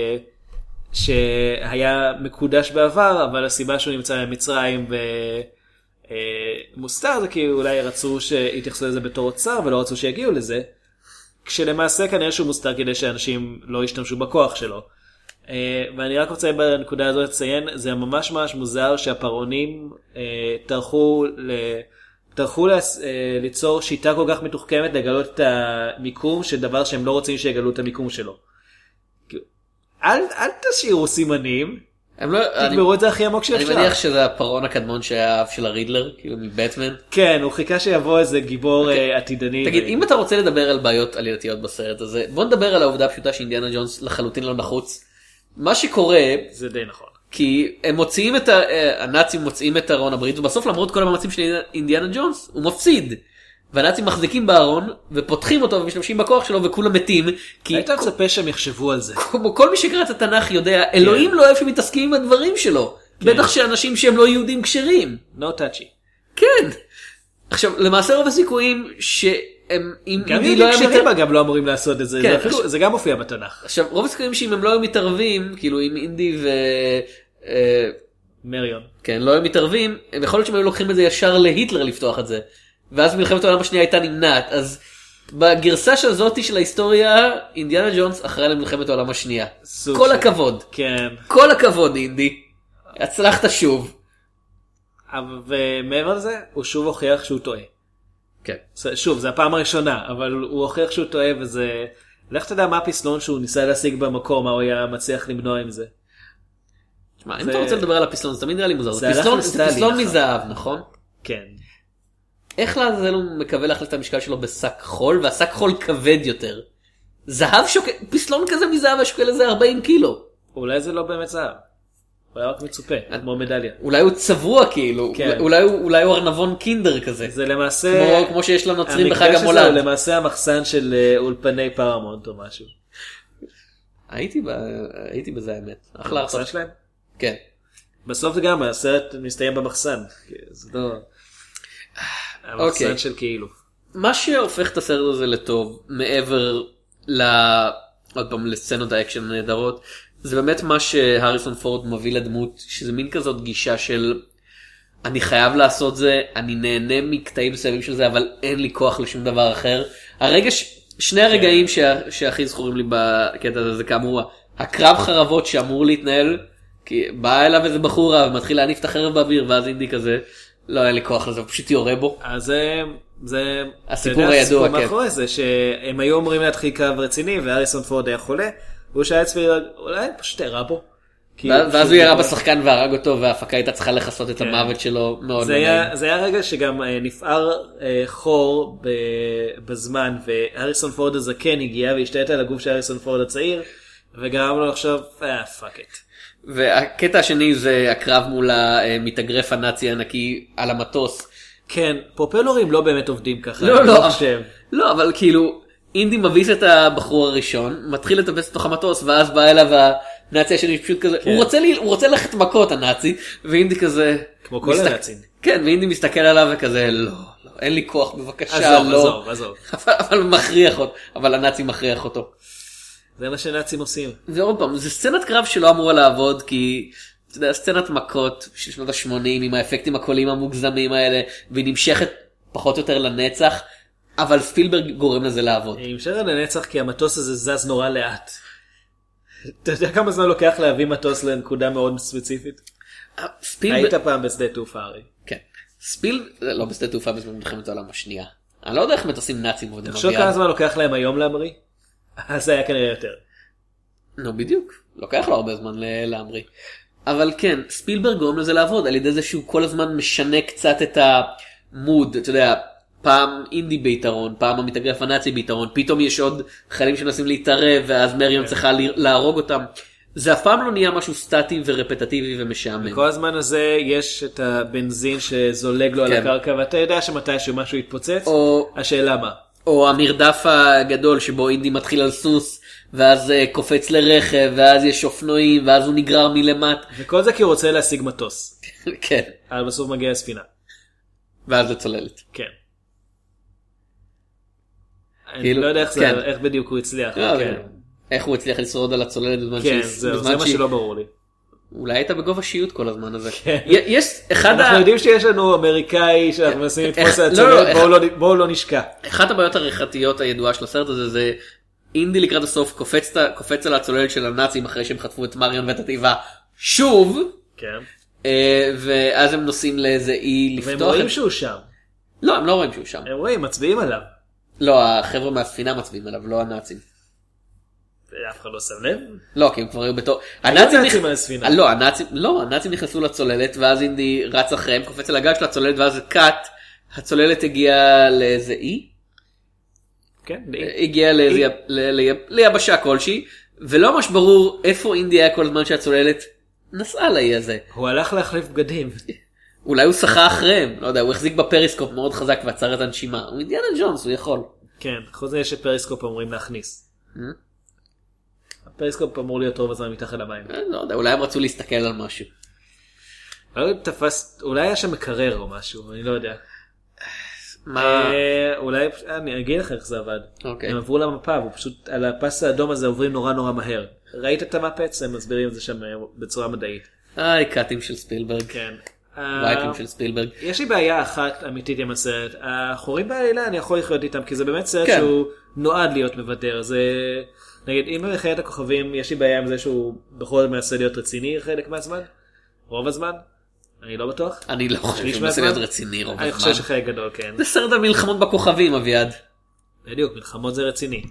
שהיה מקודש בעבר, אבל הסיבה שהוא נמצא במצרים ומוסתר זה כי אולי רצו שיתייחסו לזה בתור אוצר ולא רצו שיגיעו לזה, כשלמעשה כנראה שהוא מוסתר כדי שאנשים לא ישתמשו בכוח שלו. ואני רק רוצה בנקודה הזאת לציין, זה ממש ממש מוזר שהפרעונים טרחו ל... טרחו ליצור שיטה כל כך מתוחכמת לגלות את המיקום של דבר שהם לא רוצים שיגלו את המיקום שלו. אל, אל תשאירו סימנים, תגמרו את זה הכי עמוק שאפשר. אני מניח שזה הפרעון הקדמון שהיה האב של הרידלר, כאילו מבטמן. כן, הוא חיכה שיבוא איזה גיבור עתידני. תגיד, אם אתה רוצה לדבר על בעיות עלילתיות בסרט הזה, בוא נדבר על העובדה הפשוטה שאינדיאנה ג'ונס לחלוטין לא נחוץ. מה שקורה... זה די נכון. כי הם מוציאים את ה... הנאצים מוציאים את ארון הברית, ובסוף למרות כל המאמצים של אינדיאנה ג'ונס, הוא מפסיד. והנאצים מחזיקים בארון, ופותחים אותו ומשתמשים בכוח שלו, וכולם מתים. היית מצפה שהם יחשבו על זה. כמו כל מי שקרא את התנ"ך יודע, אלוהים לא אוהב שמתעסקים עם הדברים שלו. בטח שאנשים שהם לא יהודים כשרים. No touchy. כן. עכשיו, למעשה רוב הסיכויים ש... גם יהודים כשרים אגב לא אמורים לעשות את זה, זה גם מופיע בתנ"ך. עכשיו, רוב הסיכויים שאם הם לא היו מתערבים, כאילו אם אינדי ו... מריון. כן, לא היו מתערבים, יכול להיות שהם היו לוקחים את זה ישר להיטלר לפתוח את זה. ואז מלחמת העולם השנייה הייתה נמנעת. אז בגרסה של זאתי של ההיסטוריה, אינדיאנה ג'ונס אחראי למלחמת העולם השנייה. כל הכבוד. כן. כל הכבוד אינדי. הצלחת שוב. ומעבר לזה, הוא שוב הוכיח שהוא טועה. כן. שוב, זה הפעם הראשונה, אבל הוא הוכיח שהוא טועה, וזה... לך תדע מה הפסלון שהוא ניסה להשיג במקור, מה הוא היה מצליח למנוע עם זה. תשמע, אם אתה רוצה לדבר על הפסלון, זה תמיד נראה לי מוזר. זה פסלון מזהב, נכון? כן. איך לעזל הוא מקווה להחליף את המשקל שלו בשק חול, והשק חול כבד יותר? זהב שוקל, פסלון כזה מזהב השוקל איזה ארבעים קילו. אולי זה לא באמת זהב. הוא היה רק מצופה, כמו מדליה. אולי הוא צבוע כאילו, אולי הוא ארנבון קינדר כזה. זה למעשה... כמו שיש לנוצרים בחג המולד. המקדש הזה הוא למעשה המחסן של אולפני פארמונט או משהו. הייתי בזה האמת. אחלה המחסן שלהם? כן. בסוף זה גם, הסרט מסתיים במחסן. זה לא... המחסן של כאילו. מה שהופך את הסרט הזה לטוב, מעבר ל... עוד פעם, לסצנות האקשן הנהדרות, זה באמת מה שהריסון פורד מביא לדמות, שזה מין כזאת גישה של אני חייב לעשות זה, אני נהנה מקטעים מסוימים של זה, אבל אין לי כוח לשום דבר אחר. הרגע, שני הרגעים שהכי זכורים לי בקטע הזה, זה כאמור, הקרב חרבות שאמור להתנהל, כי בא אליו איזה בחורה ומתחיל להניף את החרב באוויר, ואז אינדי כזה, לא היה לי כוח לזה, פשוט יורה בו. אז זה... זה הסיפור הידוע, כן. מאחורי זה, שהם היו אמורים להתחיל קרב רציני, והריסון פורד היה חולה, והוא שהיה צפי, אולי פשוט הראה בו. ואז הוא ירה בשחקן והרג אותו, וההפקה הייתה צריכה לחסות את המוות שלו מאוד. זה היה רגע שגם נפער חור בזמן, והריסון פורד הזקן הגיע, והשתלט על הגוף של הריסון פורד הצעיר, וגרם לו לחשוב, אה, פאק את. והקטע השני זה הקרב מול המתאגרף הנאצי הענקי על המטוס. כן, פרופלורים לא באמת עובדים ככה. לא, לא, לא, אבל כאילו, אינדי מביס את הבחור הראשון, מתחיל לטפס לתוך המטוס, ואז בא אליו הנאצי השני פשוט כזה, הוא רוצה לי, הוא רוצה ללכת מכות הנאצי, ואינדי כזה... כמו כל הנאצים. כן, ואינדי מסתכל עליו וכזה, לא, לא, אין לי כוח, בבקשה, לא. עזוב, עזוב, עזוב. אבל מכריח אותו, אבל הנאצי מכריח אותו. זה מה שנאצים עושים. ועוד פעם, זה סצנת קרב שלא אמורה לעבוד, כי אתה יודע, סצנת מכות של שנות ה-שמונים עם האפקטים הקוליים המוגזמים האלה, והיא נמשכת פחות או יותר לנצח, אבל ספילברג גורם לזה לעבוד. היא נמשכת לנצח כי המטוס הזה זז נורא לאט. אתה יודע כמה זמן לוקח להביא מטוס לנקודה מאוד ספציפית? היית פעם בשדה תעופה הרי. כן. ספיל, לא בשדה תעופה בזמן מלחמת העולם השנייה. אני לא יודע איך מטוסים נאצים עובדים. תחשוב כמה זמן לוקח להם היום להמריא? אז זה היה כנראה יותר. נו בדיוק, לוקח לו הרבה זמן להמריא. אבל כן, ספילברג גורם לזה לעבוד על ידי זה שהוא כל הזמן משנה קצת את המוד, אתה יודע, פעם אינדי ביתרון, פעם המתאגרף הנאצי ביתרון, פתאום יש עוד חיילים שמנסים להתערב ואז מריון צריכה להרוג אותם. זה אף פעם לא נהיה משהו סטטי ורפטטיבי ומשעמם. בכל הזמן הזה יש את הבנזין שזולג לו על הקרקע, ואתה יודע שמתישהו משהו יתפוצץ, השאלה מה? או המרדף הגדול שבו אינדי מתחיל על סוס, ואז קופץ לרכב, ואז יש אופנועים, ואז הוא נגרר מלמט. וכל זה כי הוא רוצה להשיג מטוס. כן. אבל בסוף מגיע הספינה. ואז לצוללת. כן. אני לא יודע איך בדיוק הוא הצליח. איך הוא הצליח לשרוד על הצוללת בזמן שהיא... כן, זה מה שלא ברור לי. אולי הייתה בגובה שיעוט כל הזמן הזה. יש אחד... אנחנו יודעים שיש לנו אמריקאי שאנחנו מנסים לתפוס על הצוללת, בואו לא נשקע. אחת הבעיות העריכתיות הידועה של הסרט הזה זה אינדי לקראת הסוף קופץ על הצוללת של הנאצים אחרי שהם חטפו את מריון ואת התיבה שוב. כן. ואז הם נוסעים לאיזה אי לפתוח. והם רואים שהוא שם. לא, הם לא רואים שהוא שם. הם רואים, מצביעים עליו. לא, החבר'ה מהספינה מצביעים עליו, לא הנאצים. אף אחד לא שם לב? לא, כי הם כבר היו בתור... הנאצים מהספינה. לא, הנאצים, לא, הנאצים נכנסו לצוללת, ואז אינדי רץ אחריהם, קופץ על הגל של הצוללת, ואז קאט, הצוללת הגיעה לאיזה אי? כן, הגיעה ליבשה כלשהי, ולא ממש ברור איפה אינדי היה כל הזמן שהצוללת נסעה לאי הזה. הוא הלך להחליף בגדים. אולי הוא שחה אחריהם, לא יודע, הוא החזיק בפריסקופ מאוד חזק ועצר את הנשימה. הוא אינדיאנה ג'ונס, הוא יכול. כן, חוץ מזה שפריסקופ אמורים להכניס. הפריסקופ אמור להיות רוב הזמן מתחת למים. לא יודע, אולי הם רצו להסתכל על משהו. אולי היה שם מקרר או משהו, אני לא יודע. מה? אולי, אני אגיד לך איך זה עבד. הם עברו למפה, ופשוט על הפס האדום הזה עוברים נורא נורא מהר. ראית את המפץ? הם מסבירים את זה שם בצורה מדעית. איי, קאטים של ספילברג. כן. וייפים של ספילברג. יש לי בעיה אחת אמיתית עם הסרט. החורים בעלילה אני יכול לחיות איתם, כי זה באמת סרט שהוא נועד להיות מבדר. זה... נגיד, אם בחיית הכוכבים, יש לי בעיה עם זה שהוא בכל זאת מנסה להיות רציני חלק מהזמן? רוב הזמן? אני לא בטוח. אני לא חושב שהוא מנסה להיות רציני רוב הזמן. אני חושב שחלק גדול, כן. זה סרט המלחמות בכוכבים, אביעד. בדיוק, מלחמות זה רציני.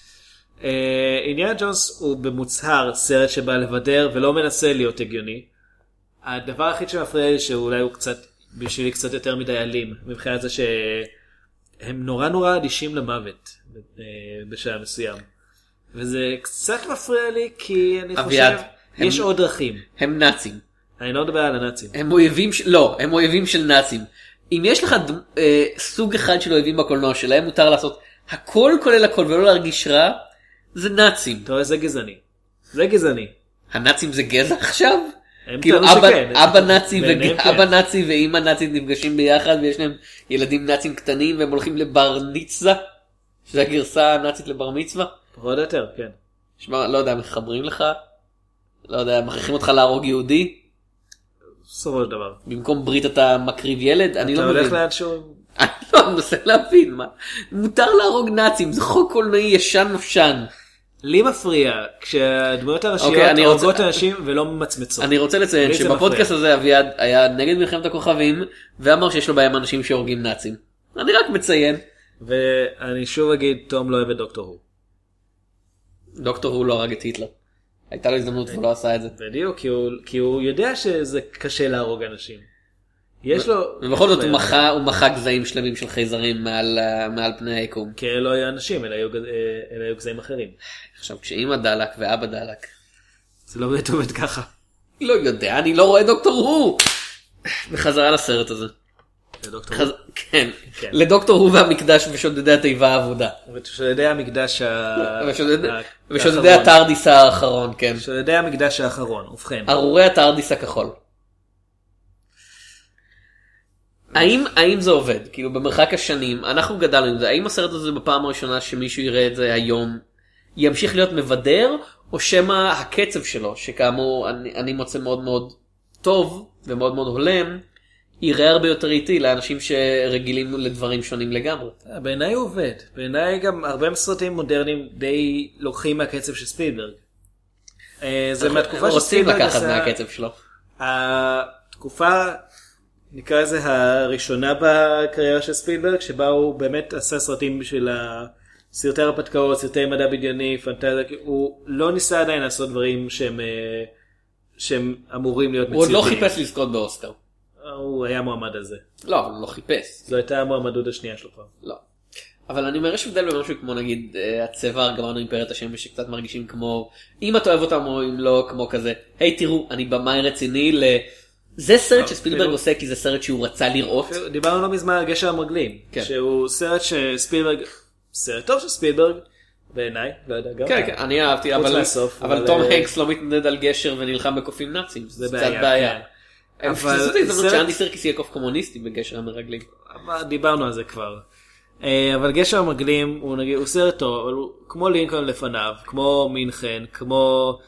אינדיאנה ג'ונס הוא במוצהר סרט שבא לבדר ולא מנסה להיות הגיוני. הדבר הכי שמפריע לי שאולי הוא קצת, בשבילי קצת יותר מדי אלים, מבחינת זה שהם נורא נורא אדישים למוות בשעה מסוים. וזה קצת מפריע לי כי אני חושב יש עוד דרכים. הם נאצים. אני לא מדבר על הנאצים. הם אויבים, לא, הם אויבים של נאצים. אם יש לך סוג אחד של אויבים בקולנוע שלהם מותר לעשות הכל כולל הכל ולא להרגיש רע, זה נאצים. אתה רואה, זה גזעני. זה גזעני. הנאצים זה גזע עכשיו? כאילו אבא נאצי ואבא נאצי ואמא נאצית נפגשים ביחד ויש להם ילדים נאצים קטנים והם הולכים לבר ניצה, שזה הגרסה הנאצית לבר מצווה. פחות יותר, כן. שמע, לא יודע, מחברים לך, לא יודע, מכריחים אותך להרוג יהודי. סופו של דבר. במקום ברית אתה מקריב ילד, אני לא מבין. אתה הולך לאן שהוא... אני לא מנסה להבין, מה? מותר להרוג נאצים, זה חוק קולנועי ישן נושן. לי מפריע, כשהדמויות הראשיות הורגות אנשים ולא ממצמצות. אני רוצה לציין שבפודקאסט הזה אביעד היה נגד מלחמת הכוכבים, ואמר שיש לו בהם אנשים שהורגים נאצים. אני רק מציין. ואני שוב אגיד, תום לא אוהב את דוקטור הו. דוקטור הוא לא הרג את היטלר. הייתה לו הזדמנות והוא לא עשה את זה. בדיוק, כי הוא, כי הוא יודע שזה קשה להרוג אנשים. יש לו... ובכל זאת הוא מחה, הוא מחה גזעים שלמים של חייזרים מעל, מעל פני היקום. כי לא היו אנשים, אלא היו, אלא היו גזעים אחרים. עכשיו, כשאמא דלק ואבא דלק. זה לא באמת עובד ככה. לא יודע, אני לא רואה דוקטור הו. בחזרה לסרט הזה. לדוקטור הו? כן. לדוקטור הו והמקדש ושודדי התיבה העבודה. ושודדי המקדש ה... ושודדי הטרדיס האחרון, כן. שודדי המקדש האחרון, ובכן. ארורי הטרדיס הכחול. האם, האם זה עובד? כאילו במרחק השנים, אנחנו גדלנו עם זה, האם הסרט הזה בפעם הראשונה שמישהו יראה את זה היום, ימשיך להיות מבדר, או שמה הקצב שלו, שכאמור אני, אני מוצא מאוד מאוד טוב ומאוד מאוד הולם, יראה הרבה יותר איטי לאנשים שרגילים לדברים שונים לגמרי. בעיניי הוא עובד. בעיניי גם הרבה סרטים מודרניים די לוקחים מהקצב של ספילברג. זה מהתקופה רוצים לקחת מהקצב שלו. התקופה, נקרא לזה הראשונה בקריירה של ספילברג, שבה הוא באמת עשה סרטים בשביל סרטי הרפתקאות, סרטי מדע בדיוני, פנטזיה. הוא לא ניסה עדיין לעשות דברים שהם, שהם אמורים להיות מציאותיים. הוא עוד לא חיפש לזכות באוסקר. הוא היה מועמד על זה. לא, אבל הוא לא חיפש. זו הייתה המועמדות השנייה שלו כבר. לא. אבל אני אומר, יש הבדל במשהו כמו נגיד הצבע הארגמן אימפריית השמש, שקצת מרגישים כמו, אם אתה אוהב אותם או אם לא, כמו כזה, היי תראו, אני במאי רציני ל... זה סרט שספילברג עושה כי זה סרט שהוא רצה לראות. דיברנו לא מזמן על גשר המרגלים, שהוא סרט שספילברג, סרט טוב של ספילברג, בעיניי, לא יודע, גם כן, כן, אני אהבתי, אבל תום הנקס לא מתנדד על גשר ונלחם בקופים נאצים, זה קצת בעיה. אבל זאת הזדמנות שאנדי סרקיס יהיה קוף קומוניסטי בגשר המרגלים. דיברנו על זה כבר. אבל גשר המרגלים הוא, נגיד, הוא סרט טוב, אבל הוא כמו לינקולן לפניו, כמו מינכן, כמו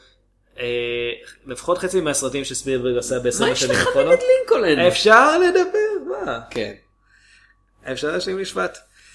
לפחות חצי מהסרטים שספילברג עשה בעשרים השנים האחרונות. מה יש לך נגד לינקולן? אפשר לדבר, מה? כן. אפשר להשלים משפט.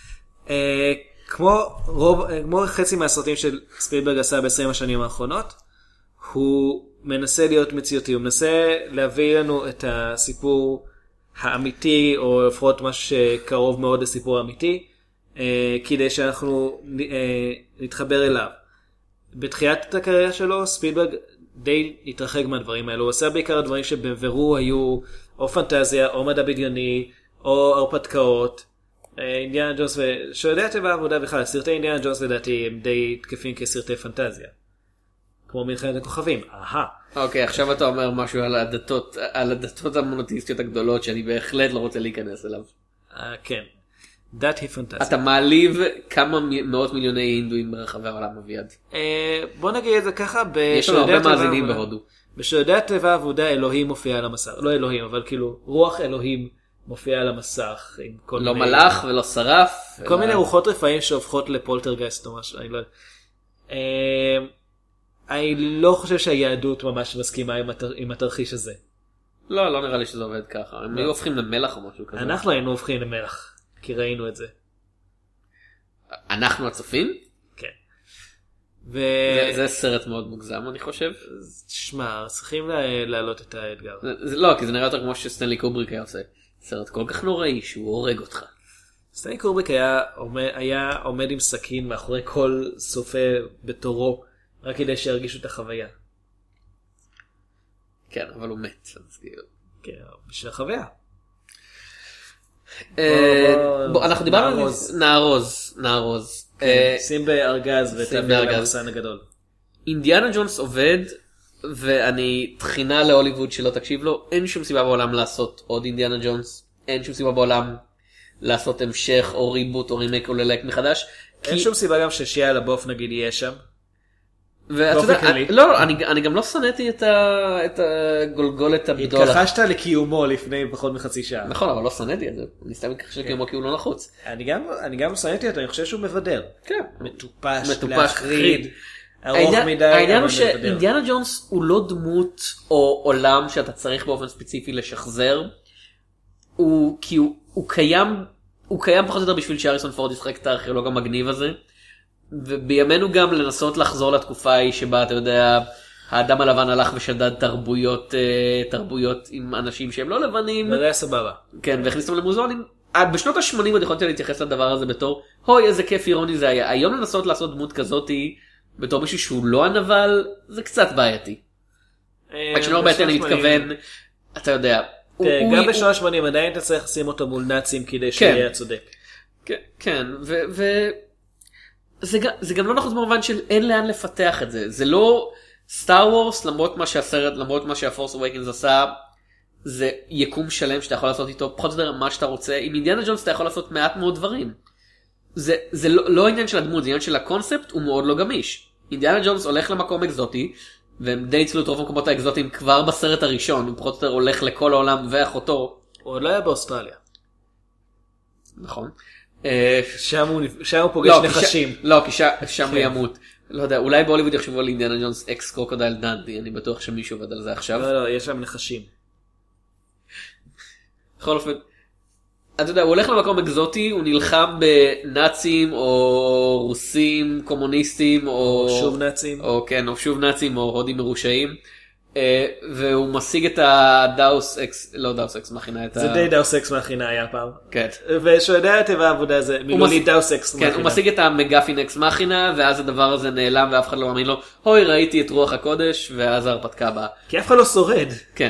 כמו רוב, כמו חצי מהסרטים של ספילברג עשה בעשרים השנים האחרונות, הוא מנסה להיות מציאותי, הוא מנסה להביא לנו את הסיפור האמיתי, או לפחות משהו שקרוב מאוד לסיפור האמיתי, כדי שאנחנו נתחבר אליו. בתחילת הקריירה שלו, ספילברג די התרחק מהדברים האלו, הוא עשה בעיקר דברים שבבירור היו או פנטזיה, או מדע בדיוני, או הרפתקאות. אינדיאנה ג'ונס, שיודע טבע העבודה בכלל, סרטי אינדיאנה ג'ונס לדעתי הם די תקפים כסרטי פנטזיה. כמו מלחמת הכוכבים, אהה. אוקיי, עכשיו אתה אומר משהו על הדתות, על הדתות המונותאיסטיות הגדולות, שאני בהחלט לא רוצה להיכנס אליו. כן, דת היא פנטזיה. אתה מעליב כמה מאות מיליוני הינדואים ברחבי העולם אביעד. בוא נגיד את זה ככה, יש לנו הרבה מאזינים בהודו. בשיודע טבע העבודה אלוהים מופיע על המסך, לא אלוהים, אבל כאילו רוח אלוהים מופיע על המסך. לא מלאך ולא שרף. כל מיני רוחות רפאים שהופכות לפולטרגייסט או משהו, אני לא יודע. אני לא חושב שהיהדות ממש מסכימה עם, התר... עם התרחיש הזה. לא, לא נראה לי שזה עובד ככה. הם היו הופכים למלח או משהו כזה. אנחנו היינו הופכים למלח, כי ראינו את זה. אנחנו הצופים? כן. ו... זה, זה סרט מאוד מוגזם, אני חושב. שמע, צריכים לה... להעלות את האתגר. זה, זה, לא, כי זה נראה יותר כמו שסטנלי קובריק היה עושה. סרט כל כך נוראי שהוא הורג אותך. סטנלי קובריק היה עומד, היה עומד עם סכין מאחורי כל סופה בתורו, רק כדי שירגישו את החוויה. כן, אבל הוא מת. כן, בשביל החוויה. בוא, אנחנו דיברנו על נערוז. נערוז. שים בארגז ותעביר למחסן הגדול. אינדיאנה ג'ונס עובד, ואני תחינה להוליווד שלא תקשיב לו. אין שום סיבה בעולם לעשות עוד אינדיאנה ג'ונס. אין שום סיבה בעולם לעשות המשך או ריבוט או רימק או ללהק מחדש. אין שום סיבה גם ששיעה לבוף נגיד יהיה שם. ואתה יודע, לא, אני, אני גם לא שנאתי את, ה, את הגולגולת הגדולה. התכחשת לקיומו לפני פחות מחצי שעה. נכון, אבל לא שנאתי את זה. אני סתם מתכחש לקיומו כי הוא לא נחוץ. אני גם, אני גם שנאתי אותו, אני חושב שהוא מבדר. כן. מטופש, מטופש, להחריד. ארוך מדי. העניין הוא שאינדיאנה ג'ונס הוא לא דמות או עולם שאתה צריך באופן ספציפי לשחזר. הוא, כי הוא, הוא קיים, הוא קיים פחות או יותר בשביל שהריסון פורד ישחק את הארכיאולוג המגניב הזה. ובימינו גם לנסות לחזור לתקופה ההיא שבה אתה יודע האדם הלבן הלך ושדד תרבויות תרבויות עם אנשים שהם לא לבנים. וזה היה סבבה. כן, והכניסו למוזיאונים. בשנות ה-שמונים עוד יכולתי להתייחס לדבר הזה בתור אוי איזה כיף אירוני זה היה. היום לנסות לעשות דמות כזאת בתור מישהו שהוא לא הנבל זה קצת בעייתי. כשנור בעייתי אני מתכוון אתה יודע. גם בשנות ה-שמונים עדיין אתה צריך לשים אותו מול נאצים כדי שיהיה צודק. כן ו... זה, זה גם לא נכון במובן של אין לאן לפתח את זה. זה לא סטאר וורס, למרות מה שהסרט, למרות מה שהפורס אווייקנס עשה, זה יקום שלם שאתה יכול לעשות איתו, פחות או יותר מה שאתה רוצה. עם אינדיאנה ג'ונס אתה יכול לעשות מעט מאוד דברים. זה, זה לא, לא עניין של הדמות, זה עניין של הקונספט, הוא מאוד לא גמיש. אינדיאנה ג'ונס הולך למקום אקזוטי, והם די הצלו את רוב המקומות האקזוטיים כבר בסרט הראשון, הוא פחות או יותר הולך לכל העולם ואחותו. הוא עוד לא היה באוסטרליה. נכון. שם הוא, שם הוא פוגש לא, נחשים. כי ש... לא, כי ש... שם הוא ימות. לא יודע, אולי בהוליווד יחשבו על אינדיאנה ג'ונס אקס קרוקודייל דנדי, אני בטוח שמישהו עובד על זה עכשיו. לא, לא, יש שם נחשים. בכל אופן, אתה יודע, הוא הולך למקום אקזוטי, הוא נלחם בנאצים או רוסים קומוניסטים או שוב נאצים. או כן, או שוב נאצים או הודים מרושעים. והוא משיג את הדאוס אקס, לא דאוס אקס מכינה את ה... זה די דאוס אקס מכינה היה פעם. כן. ושהוא יודע את העבודה זה מילולית דאוס אקס מכינה. כן, הוא משיג את המגפין אקס מכינה, ואז הדבר הזה נעלם ואף אחד לא מאמין לו, הוי ראיתי את רוח הקודש, ואז ההרפתקה באה. כי אף אחד לא שורד. כן.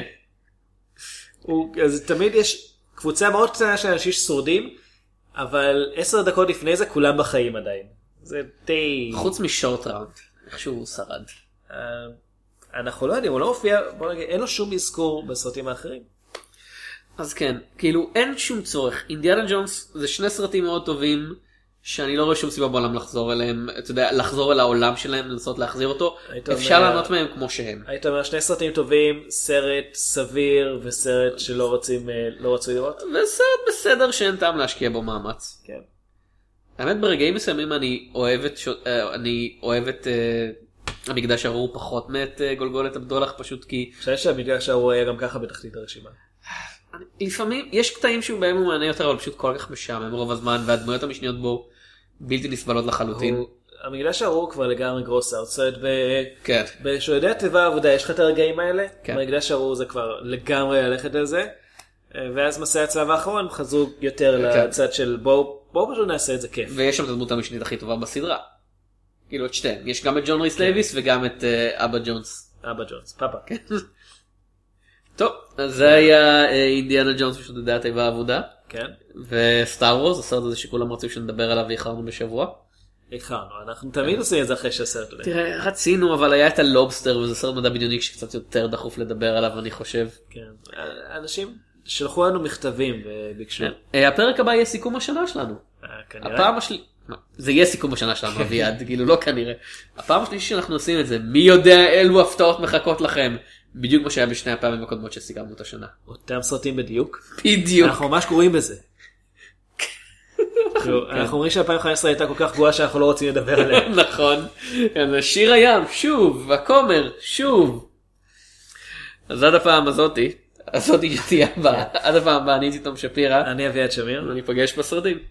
אז תמיד יש קבוצה מאוד קטנה של אנשים ששורדים, אבל עשר דקות לפני זה כולם בחיים עדיין. זה די... חוץ משורט ראונד, איכשהו הוא שרד. אנחנו לא יודעים, הוא לא מופיע, בוא נגיד, אין לו שום אזכור בסרטים האחרים. אז כן, כאילו אין שום צורך. אינדיאנה ג'ונס זה שני סרטים מאוד טובים, שאני לא רואה שום סיבה בעולם לחזור אליהם, אתה יודע, לחזור אל העולם שלהם, לנסות להחזיר אותו. אפשר לענות מהם כמו שהם. היית אומר, שני סרטים טובים, סרט סביר וסרט שלא רוצים, לא רצו לראות. וסרט בסדר שאין טעם להשקיע בו מאמץ. כן. האמת, ברגעים מסוימים אני אוהב את, אני אוהב את המקדש הארור פחות מאת גולגולת הבדולח, פשוט כי... אני חושב שהמקדש הארור היה גם ככה בתחתית הרשימה. לפעמים יש קטעים שבהם הוא מענה יותר, אבל פשוט כל כך משעמם רוב הזמן, והדמויות המשניות בו בלתי נסבלות לחלוטין. המקדש הארור כבר לגמרי גרוס אאוט, זאת אומרת, בשודדי הטבע העבודה יש לך את הרגעים האלה, המקדש הארור זה כבר לגמרי ללכת על זה, ואז מסעי הצלב האחרון חזרו יותר לצד של בואו פשוט נעשה את זה כיף. ויש שם את הדמות המשנית הכי טובה בסדרה. כאילו את שתיהם, יש גם את ג'ון ריס לייביס וגם את אבא ג'ונס. אבא ג'ונס, פאפה. טוב, אז זה היה אינדיאנה ג'ונס ושודדי הטבע העבודה. כן. וסטאר וורס, הסרט הזה שכולם רצו שנדבר עליו ואיחרנו בשבוע. איחרנו, אנחנו תמיד עושים את זה אחרי שהסרט עולה. תראה, רצינו, אבל היה את הלובסטר, וזה סרט מדע בדיוני שקצת יותר דחוף לדבר עליו, אני חושב. כן, אנשים שלחו לנו מכתבים וביקשו. הפרק הבא יהיה סיכום השנה שלנו. כנראה. הפעם השלי... זה יהיה סיכום השנה שלנו, אביעד, כאילו לא כנראה. הפעם השלישית שאנחנו עושים את זה, מי יודע אילו הפתעות מחכות לכם. בדיוק מה שהיה בשני הפעמים הקודמות שסיכמנו את השנה. אותם סרטים בדיוק. בדיוק. אנחנו ממש קוראים בזה. אנחנו אומרים ש-אלפיים וחמש עשרה הייתה כל כך גרועה שאנחנו לא רוצים לדבר עליה. נכון. שיר הים, שוב, הכומר, שוב. אז עד הפעם הזאתי, הזאתי שתהיה הבאה. עד הפעם הבאה, אני הייתי תום שפירא. אני אביעד שמיר. ואני פגש בסרטים.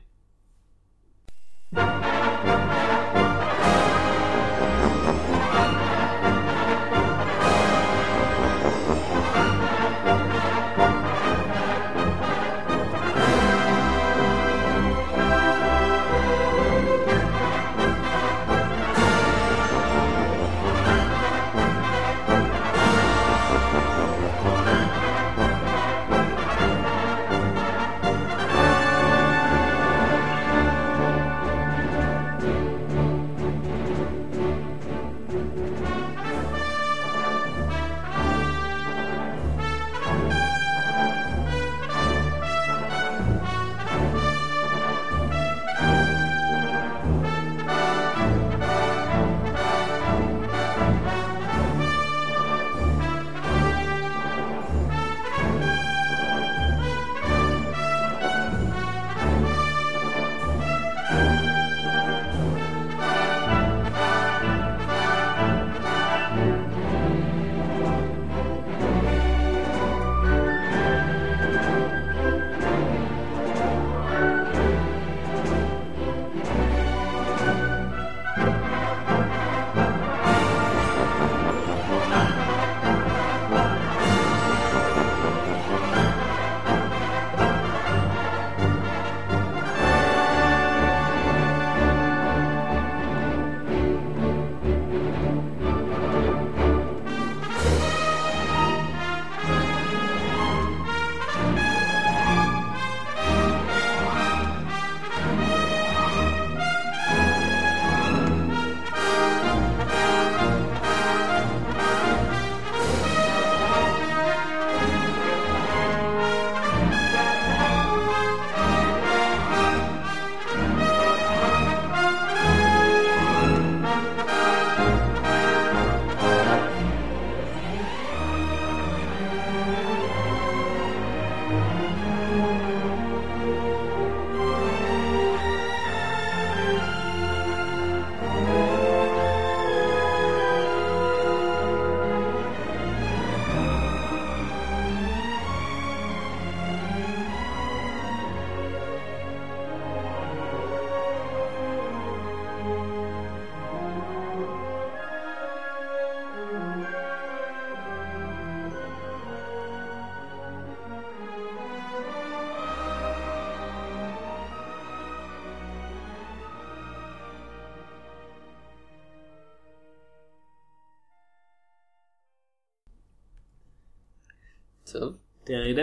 טוב. תראה,